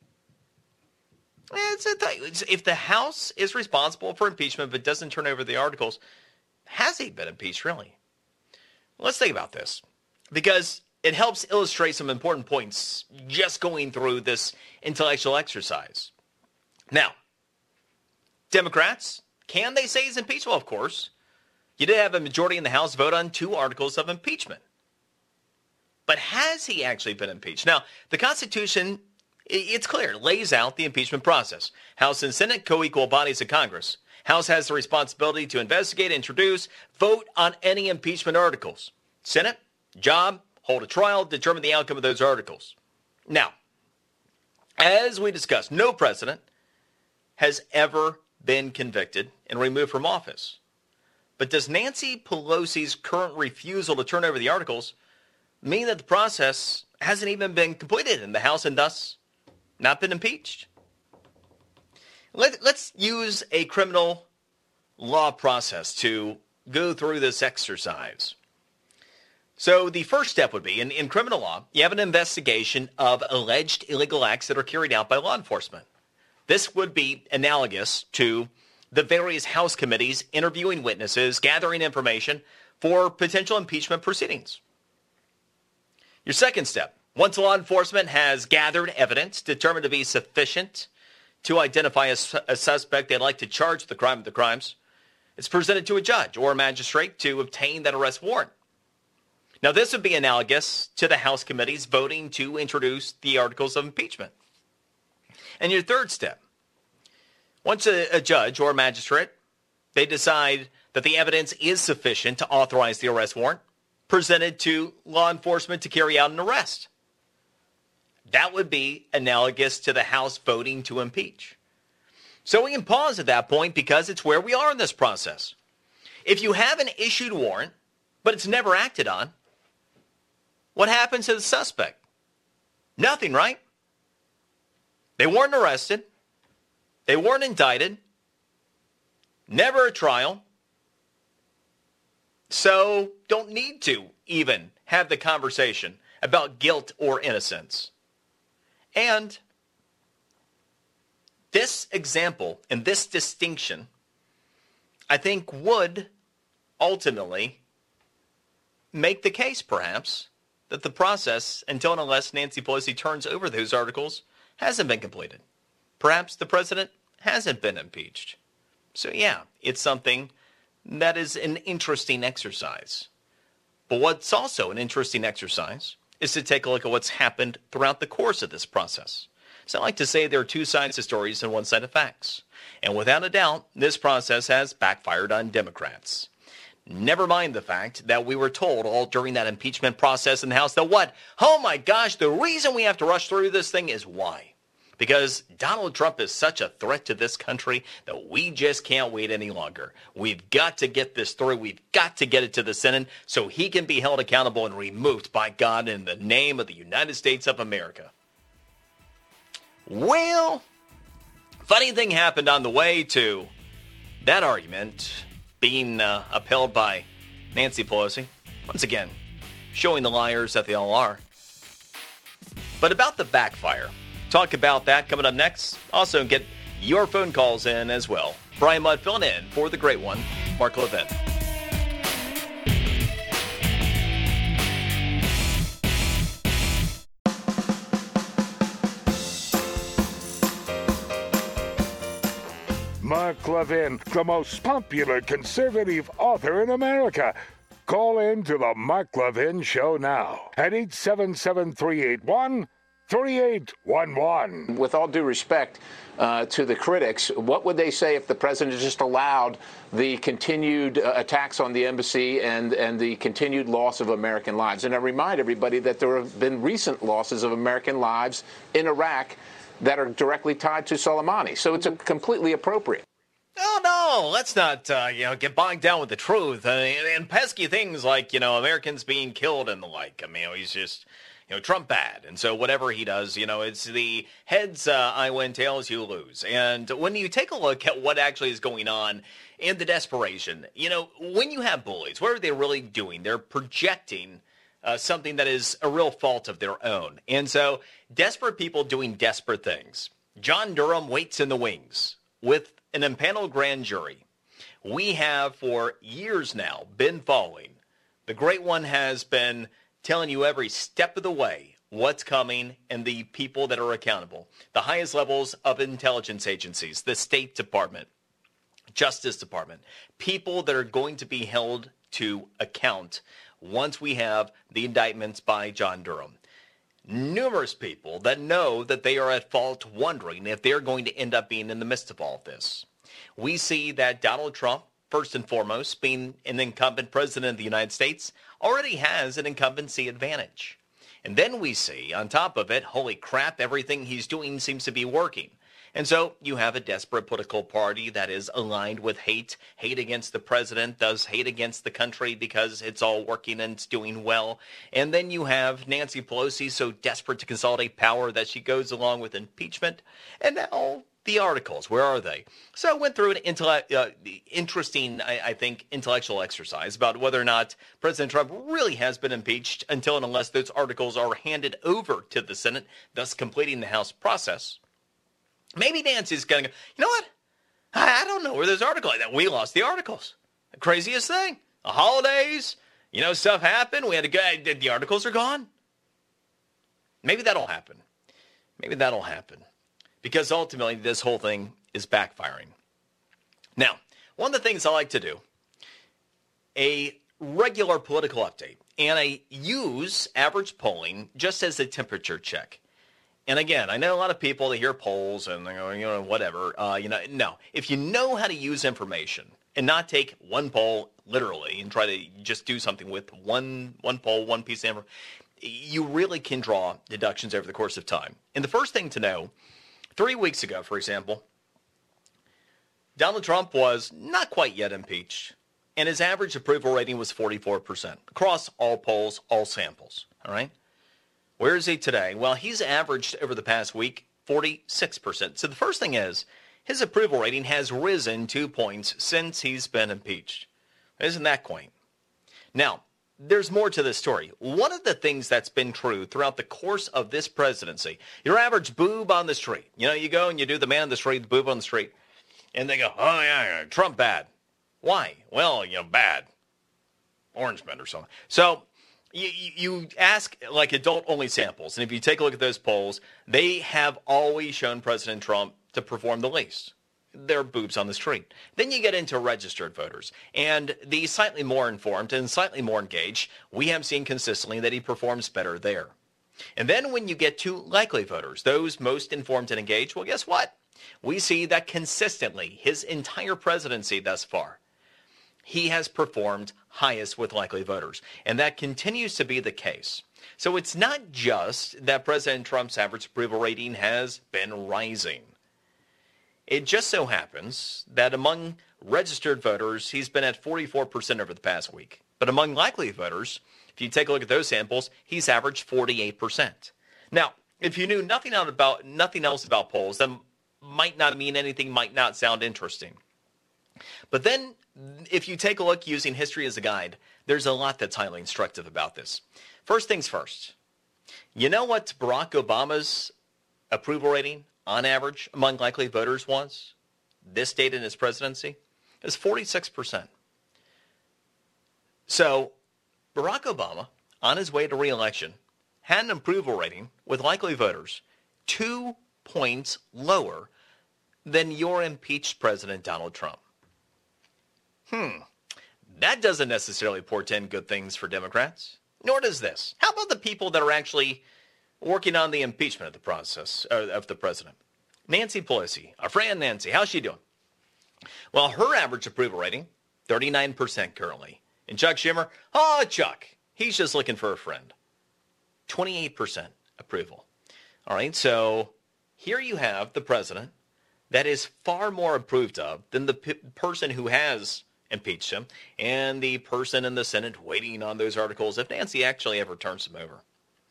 If the House is responsible for impeachment but doesn't turn over the articles, has he been impeached, really? Let's think about this, because it helps illustrate some important points just going through this intellectual exercise. Now, Democrats, can they say he's impeached? Well, of course. You did have a majority in the House vote on 2 articles of impeachment. But has he actually been impeached? Now, the Constitution, it's clear, lays out the impeachment process. House and Senate, co-equal bodies of Congress. House has the responsibility to investigate, introduce, vote on any impeachment articles. Senate, job, hold a trial, determine the outcome of those articles. Now, as we discussed, no president has ever been convicted and removed from office. But does Nancy Pelosi's current refusal to turn over the articles mean that the process hasn't even been completed in the House and thus not been impeached? Let's use a criminal law process to go through this exercise. So the first step would be, in criminal law, you have an investigation of alleged illegal acts that are carried out by law enforcement. This would be analogous to the various House committees interviewing witnesses, gathering information for potential impeachment proceedings. Your second step, once law enforcement has gathered evidence determined to be sufficient to identify a suspect they'd like to charge the crime of the crimes, it's presented to a judge or a magistrate to obtain that arrest warrant. Now, this would be analogous to the House committees voting to introduce the articles of impeachment. And your third step, once a judge or a magistrate, they decide that the evidence is sufficient to authorize the arrest warrant, presented to law enforcement to carry out an arrest. That would be analogous to the House voting to impeach. So we can pause at that point because it's where we are in this process. If you have an issued warrant, but it's never acted on, what happens to the suspect? Nothing, right? They weren't arrested. They weren't indicted. Never a trial. So don't need to even have the conversation about guilt or innocence. And this example and this distinction, I think, would ultimately make the case, perhaps, that the process, until and unless Nancy Pelosi turns over those articles, hasn't been completed. Perhaps the president hasn't been impeached. So yeah, it's something that is an interesting exercise. But what's also an interesting exercise is to take a look at what's happened throughout the course of this process. So I like to say there are two sides to stories and one side of facts. And without a doubt, this process has backfired on Democrats. Never mind the fact that we were told all during that impeachment process in the House that what? Oh my gosh, the reason we have to rush through this thing is why? Because Donald Trump is such a threat to this country that we just can't wait any longer. We've got to get this through. We've got to get it to the Senate so he can be held accountable and removed by God in the name of the United States of America. Well, funny thing happened on the way to that argument being upheld by Nancy Pelosi. Once again, showing the liars that they all are. But about the backfire, talk about that coming up next. Also get your phone calls in as well. Brian Mudd filling in for the great one, Mark Levin. Mark Levin, the most popular conservative author in America. Call in to the Mark Levin Show now at 877-381-3811. With all due respect to the critics, what would they say if the president just allowed the continued attacks on the embassy and the continued loss of American lives? And I remind everybody that there have been recent losses of American lives in Iraq that are directly tied to Soleimani. So it's completely appropriate. Oh, no, let's not, get bogged down with the truth and pesky things like, Americans being killed and the like. I mean, he's just, Trump bad. And so whatever he does, it's the heads I win, tails you lose. And when you take a look at what actually is going on in the desperation, when you have bullies, what are they really doing? They're projecting something that is a real fault of their own. And so desperate people doing desperate things. John Durham waits in the wings with an impaneled grand jury. We have for years now been following. The Great One has been telling you every step of the way what's coming and the people that are accountable. The highest levels of intelligence agencies, the State Department, Justice Department, people that are going to be held to account once we have the indictments by John Durham. Numerous people that know that they are at fault wondering if they're going to end up being in the midst of all of this. We see that Donald Trump, first and foremost, being an incumbent president of the United States, already has an incumbency advantage. And then we see, on top of it, holy crap, everything he's doing seems to be working. And so you have a desperate political party that is aligned with hate against the president, does hate against the country because it's all working and it's doing well. And then you have Nancy Pelosi so desperate to consolidate power that she goes along with impeachment. And now the articles, where are they? So I went through an interesting, I think, intellectual exercise about whether or not President Trump really has been impeached until and unless those articles are handed over to the Senate, thus completing the House process. Maybe Nancy's going to go, you know what? I don't know where those articles are. That we lost the articles. The craziest thing. The holidays, stuff happened. We had to go. The articles are gone. Maybe that'll happen. Because ultimately, this whole thing is backfiring. Now, one of the things I like to do, a regular political update, and I use average polling just as a temperature check. And again, I know a lot of people, they hear polls and they go, whatever. No. If you know how to use information and not take one poll literally and try to just do something with one poll, one piece of information, you really can draw deductions over the course of time. And the first thing to know, 3 weeks ago, for example, Donald Trump was not quite yet impeached, and his average approval rating was 44% across all polls, all samples. All right? Where is he today? Well, he's averaged over the past week 46%. So the first thing is his approval rating has risen 2 points since he's been impeached. Isn't that quaint? Now, there's more to this story. One of the things that's been true throughout the course of this presidency, your average boob on the street. You know, you go and you do the man on the street, the boob on the street, and they go, oh, yeah, Trump bad. Why? Well, bad. Orange men or something. So you ask like adult-only samples, and if you take a look at those polls, they have always shown President Trump to perform the least. Their boobs on the street. Then you get into registered voters, and the slightly more informed and slightly more engaged, we have seen consistently that he performs better there. And then when you get to likely voters, those most informed and engaged, well, guess what? We see that consistently, his entire presidency thus far, he has performed highest with likely voters, and that continues to be the case. So it's not just that President Trump's average approval rating has been rising. It just so happens that among registered voters, he's been at 44% over the past week. But among likely voters, if you take a look at those samples, he's averaged 48%. Now, if you knew nothing else about polls, that might not mean anything, might not sound interesting. But then, if you take a look using history as a guide, there's a lot that's highly instructive about this. First things first, you know what Barack Obama's approval rating on average among likely voters was this date in his presidency? It was 46%. So Barack Obama, on his way to re-election, had an approval rating with likely voters 2 points lower than your impeached President Donald Trump. That doesn't necessarily portend good things for Democrats, nor does this. How about the people that are actually working on the impeachment of the process of the president? Nancy Pelosi, our friend Nancy, how's she doing? Well, her average approval rating, 39% currently. And Chuck Schumer, Chuck, he's just looking for a friend. 28% approval. All right, so here you have the president that is far more approved of than the person who has impeached him and the person in the Senate waiting on those articles if Nancy actually ever turns them over.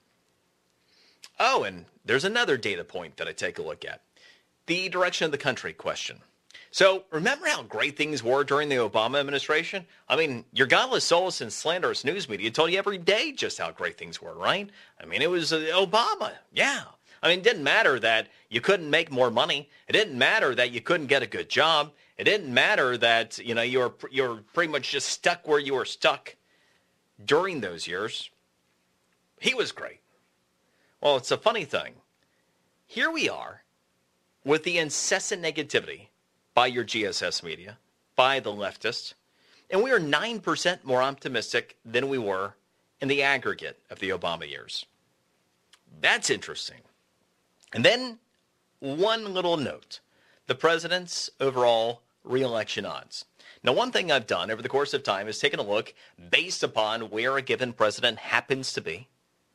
Oh, and there's another data point that I take a look at. The direction of the country question. So remember how great things were during the Obama administration? I mean, your godless, soulless, and slanderous news media told you every day just how great things were, right? I mean, it was Obama. Yeah. I mean, it didn't matter that you couldn't make more money. It didn't matter that you couldn't get a good job. It didn't matter that, you're pretty much just stuck where you were stuck during those years. He was great. Well, it's a funny thing. Here we are with the incessant negativity by your GSS media, by the leftists, and we are 9% more optimistic than we were in the aggregate of the Obama years. That's interesting. And then one little note, the president's overall re-election odds. Now, one thing I've done over the course of time is taken a look based upon where a given president happens to be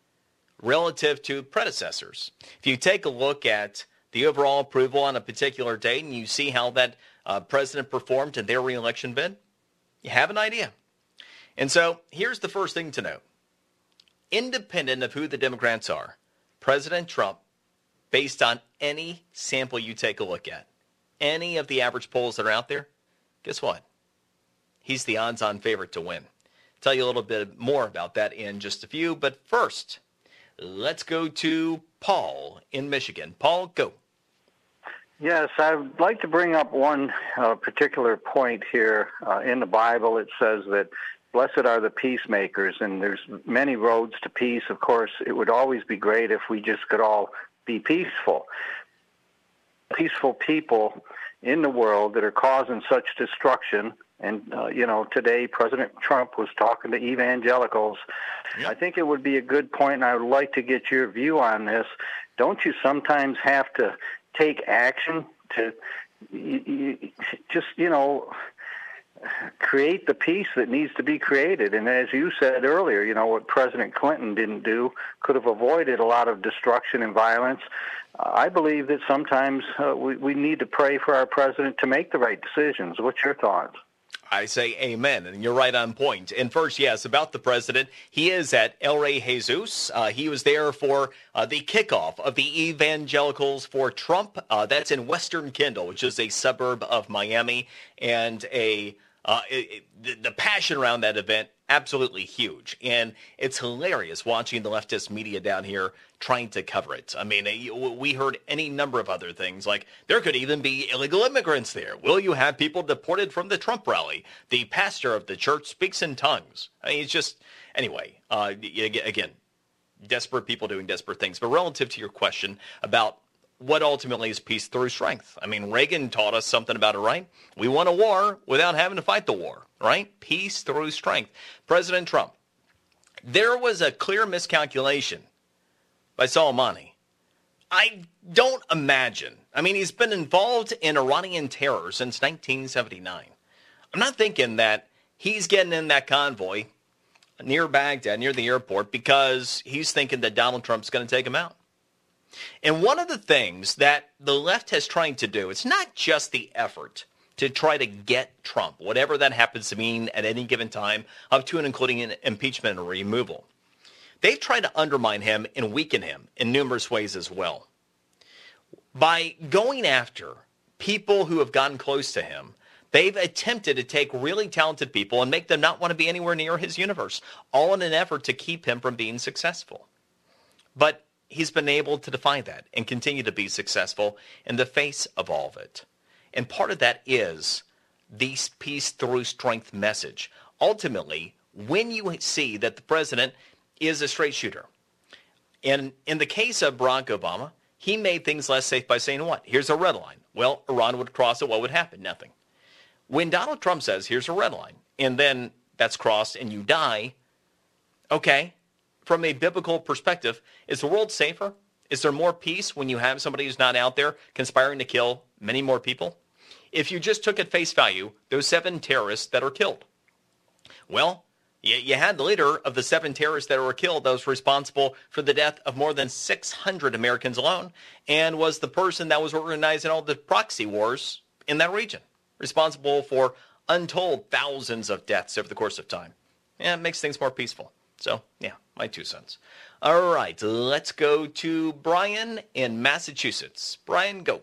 relative to predecessors. If you take a look at the overall approval on a particular date and you see how that president performed in their re-election bid, you have an idea. And so here's the first thing to note. Independent of who the Democrats are, President Trump, based on any sample you take a look at, any of the average polls that are out there, guess what? He's the odds-on favorite to win. I'll tell you a little bit more about that in just a few, but first, let's go to Paul in Michigan. Paul, go. Yes, I'd like to bring up one particular point here. In the Bible, it says that blessed are the peacemakers, and there's many roads to peace. Of course, it would always be great if we just could all be peaceful. Peaceful people in the world that are causing such destruction. And, today President Trump was talking to evangelicals. Yep. I think it would be a good point, and I would like to get your view on this. Don't you sometimes have to take action to create the peace that needs to be created? And as you said earlier, what President Clinton didn't do could have avoided a lot of destruction and violence. I believe that sometimes we need to pray for our president to make the right decisions. What's your thoughts? I say amen, and you're right on point. And first, yes, about the president, he is at El Rey Jesus. He was there for the kickoff of the Evangelicals for Trump. That's in Western Kendall, which is a suburb of Miami, and a The passion around that event, absolutely huge. And it's hilarious watching the leftist media down here trying to cover it. I mean, we heard any number of other things, like there could even be illegal immigrants there. Will you have people deported from the Trump rally? The pastor of the church speaks in tongues. I mean, it's just, anyway, again, desperate people doing desperate things. But relative to your question about what ultimately is peace through strength. I mean, Reagan taught us something about it, right? We won a war without having to fight the war, right? Peace through strength. President Trump, there was a clear miscalculation by Soleimani. I don't imagine. I mean, he's been involved in Iranian terror since 1979. I'm not thinking that he's getting in that convoy near Baghdad, near the airport, because he's thinking that Donald Trump's going to take him out. And one of the things that the left has tried to do, it's not just the effort to try to get Trump, whatever that happens to mean at any given time, up to and including an impeachment and removal. They've tried to undermine him and weaken him in numerous ways as well. By going after people who have gotten close to him, they've attempted to take really talented people and make them not want to be anywhere near his universe, all in an effort to keep him from being successful. But he's been able to defy that and continue to be successful in the face of all of it. And part of that is the peace through strength message. Ultimately, when you see that the president is a straight shooter, and in the case of Barack Obama, he made things less safe by saying what? Here's a red line. Well, Iran would cross it. What would happen? Nothing. When Donald Trump says, here's a red line, and then that's crossed and you die, okay, from a biblical perspective, is the world safer? Is there more peace when you have somebody who's not out there conspiring to kill many more people? If you just took at face value those 7 terrorists that are killed, well, you had the leader of the 7 terrorists that were killed that was responsible for the death of more than 600 Americans alone, and was the person that was organizing all the proxy wars in that region, responsible for untold thousands of deaths over the course of time. Yeah, it makes things more peaceful. So, yeah, my 2 cents. All right, let's go to Brian in Massachusetts. Brian, go.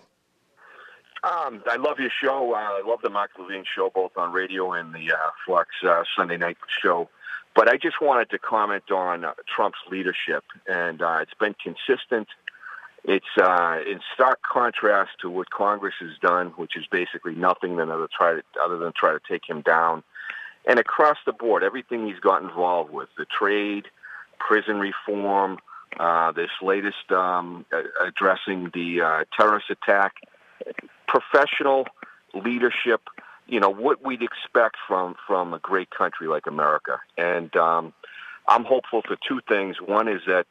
I love your show. I love the Mark Levine show, both on radio and the Fox Sunday night show. But I just wanted to comment on Trump's leadership, and it's been consistent. It's in stark contrast to what Congress has done, which is basically nothing other than try to take him down. And across the board, everything he's got involved with, the trade, prison reform, this latest addressing the terrorist attack, professional leadership, what we'd expect from a great country like America. And I'm hopeful for 2 things. One is that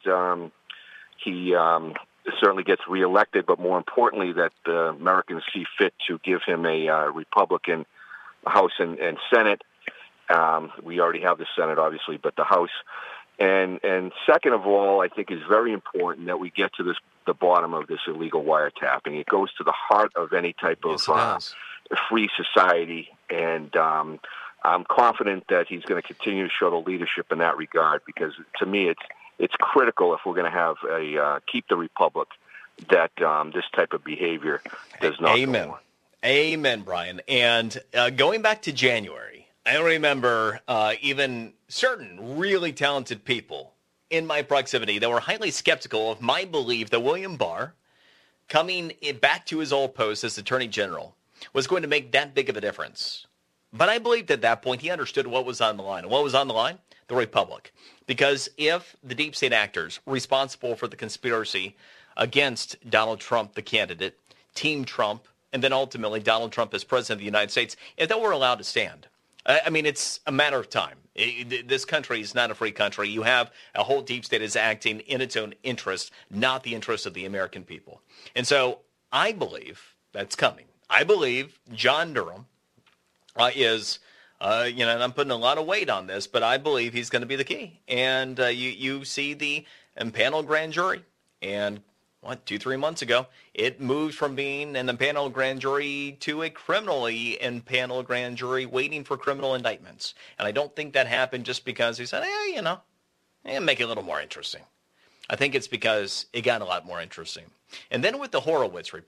he certainly gets reelected, but more importantly, that the Americans see fit to give him a Republican House and Senate. We already have the Senate, obviously, but the House. And second of all, I think it's very important that we get to the bottom of this illegal wiretapping. It goes to the heart of any type of free society, and I'm confident that he's going to continue to show the leadership in that regard, because to me it's critical if we're going to have keep the republic, that this type of behavior does not Amen. go on. Amen, Brian. And going back to January, I remember even certain really talented people in my proximity that were highly skeptical of my belief that William Barr, coming back to his old post as Attorney General, was going to make that big of a difference. But I believed at that point he understood what was on the line. And what was on the line? The Republic. Because if the deep state actors responsible for the conspiracy against Donald Trump, the candidate, Team Trump, and then ultimately Donald Trump as president of the United States, if they were allowed to stand, I mean, it's a matter of time. This country is not a free country. You have a whole deep state is acting in its own interest, not the interest of the American people. And so I believe that's coming. I believe John Durham is, and I'm putting a lot of weight on this, but I believe he's going to be the key. And you see the impaneled grand jury, and 2-3 months ago, it moved from being an impaneled grand jury to a criminally impaneled grand jury waiting for criminal indictments. And I don't think that happened just because he said, make it a little more interesting. I think it's because it got a lot more interesting. And then with the Horowitz report,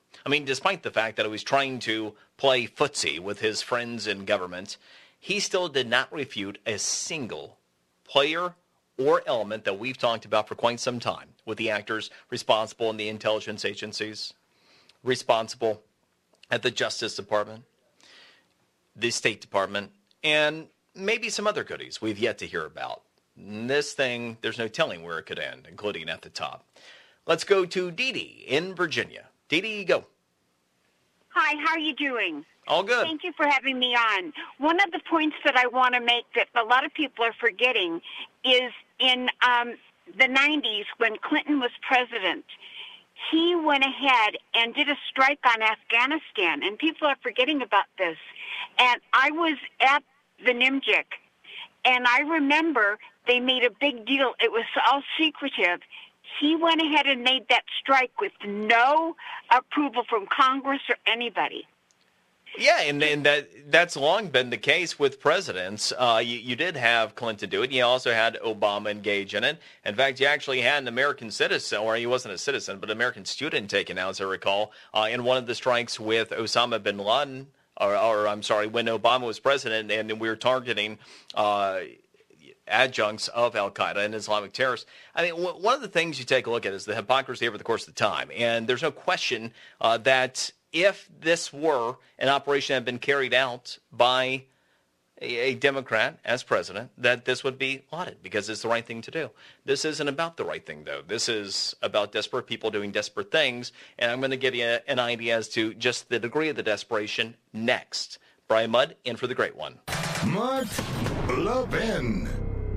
I mean, despite the fact that he was trying to play footsie with his friends in government, he still did not refute a single player or element that we've talked about for quite some time, with the actors responsible in the intelligence agencies, responsible at the Justice Department, the State Department, and maybe some other goodies we've yet to hear about. This thing, there's no telling where it could end, including at the top. Let's go to Dee Dee in Virginia. Dee Dee, go. Hi, how are you doing? All good. Thank you for having me on. One of the points that I want to make that a lot of people are forgetting is in the 90s when Clinton was president, he went ahead and did a strike on Afghanistan, and people are forgetting about this. And I was at the NIMJIC, and I remember they made a big deal. It was all secretive. He went ahead and made that strike with no approval from Congress or anybody. Yeah, and that's long been the case with presidents. You did have Clinton do it. You also had Obama engage in it. In fact, you actually had an American citizen, or he wasn't a citizen, but an American student taken out, as I recall, in one of the strikes with Osama bin Laden, or I'm sorry, when Obama was president, and we were targeting adjuncts of al-Qaeda and Islamic terrorists. I mean, one of the things you take a look at is the hypocrisy over the course of the time. And there's no question that if this were an operation that had been carried out by a Democrat as president, that this would be lauded because it's the right thing to do. This isn't about the right thing, though. This is about desperate people doing desperate things. And I'm going to give you an idea as to just the degree of the desperation next. Brian Mudd, in for the great one. Mark Levin.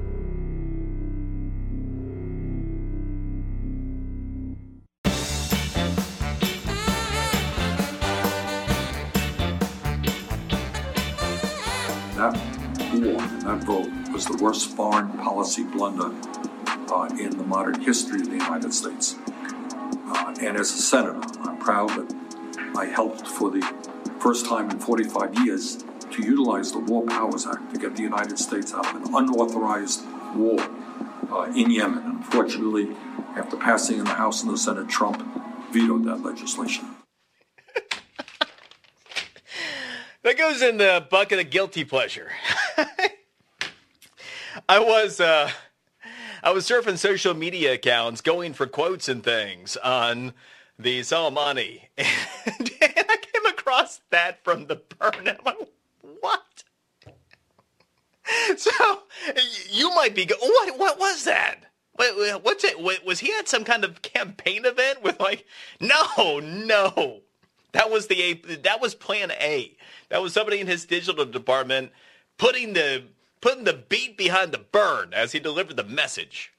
That war and that vote was the worst foreign policy blunder in the modern history of the United States. And as a senator, I'm proud that I helped for the first time in 45 years to utilize the War Powers Act to get the United States out of an unauthorized war in Yemen. Unfortunately, after passing in the House and the Senate, Trump vetoed that legislation. That goes in the bucket of guilty pleasure. I was surfing social media accounts going for quotes and things on the Soleimani, and I came across that from the burn. I'm like, what? So you might be what was that? What's it? Was he at some kind of campaign event with like? No. That was plan A. That was somebody in his digital department putting the beat behind the burn as he delivered the message.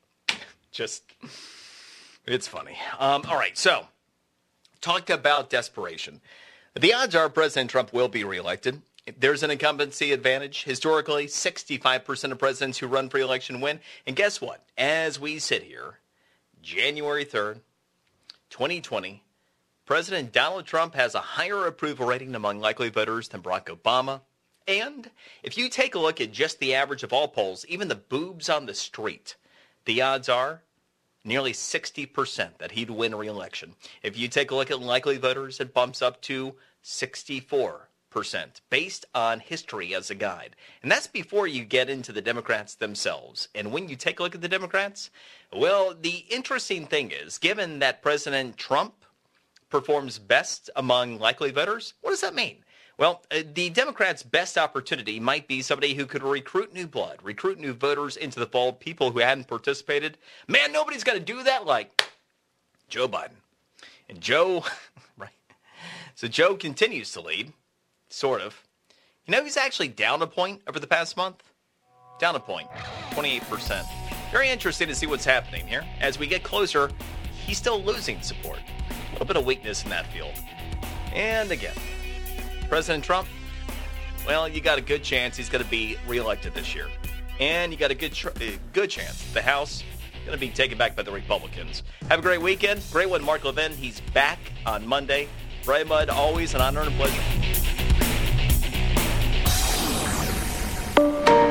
It's funny. All right, so talk about desperation. The odds are President Trump will be reelected. There's an incumbency advantage. Historically, 65% of presidents who run for election win. And guess what? As we sit here, January 3rd, 2020, President Donald Trump has a higher approval rating among likely voters than Barack Obama. And if you take a look at just the average of all polls, even the boobs on the street, the odds are nearly 60% that he'd win re-election. If you take a look at likely voters, it bumps up to 64% based on history as a guide. And that's before you get into the Democrats themselves. And when you take a look at the Democrats, well, the interesting thing is, given that President Trump performs best among likely voters, what does that mean? Well, the Democrats' best opportunity might be somebody who could recruit new blood, recruit new voters into the fold, people who hadn't participated. Man, nobody's going to do that like Joe Biden. And Joe, right? So Joe continues to lead, sort of. You know, he's actually down a point over the past month. Down a point, 28%. Very interesting to see what's happening here. As we get closer, he's still losing support. A little bit of weakness in that field. And again, President Trump, well, you got a good chance he's going to be reelected this year. And you got a good chance the House going to be taken back by the Republicans. Have a great weekend. Great one, Mark Levin. He's back on Monday. Brian Mudd, always an honor and a pleasure.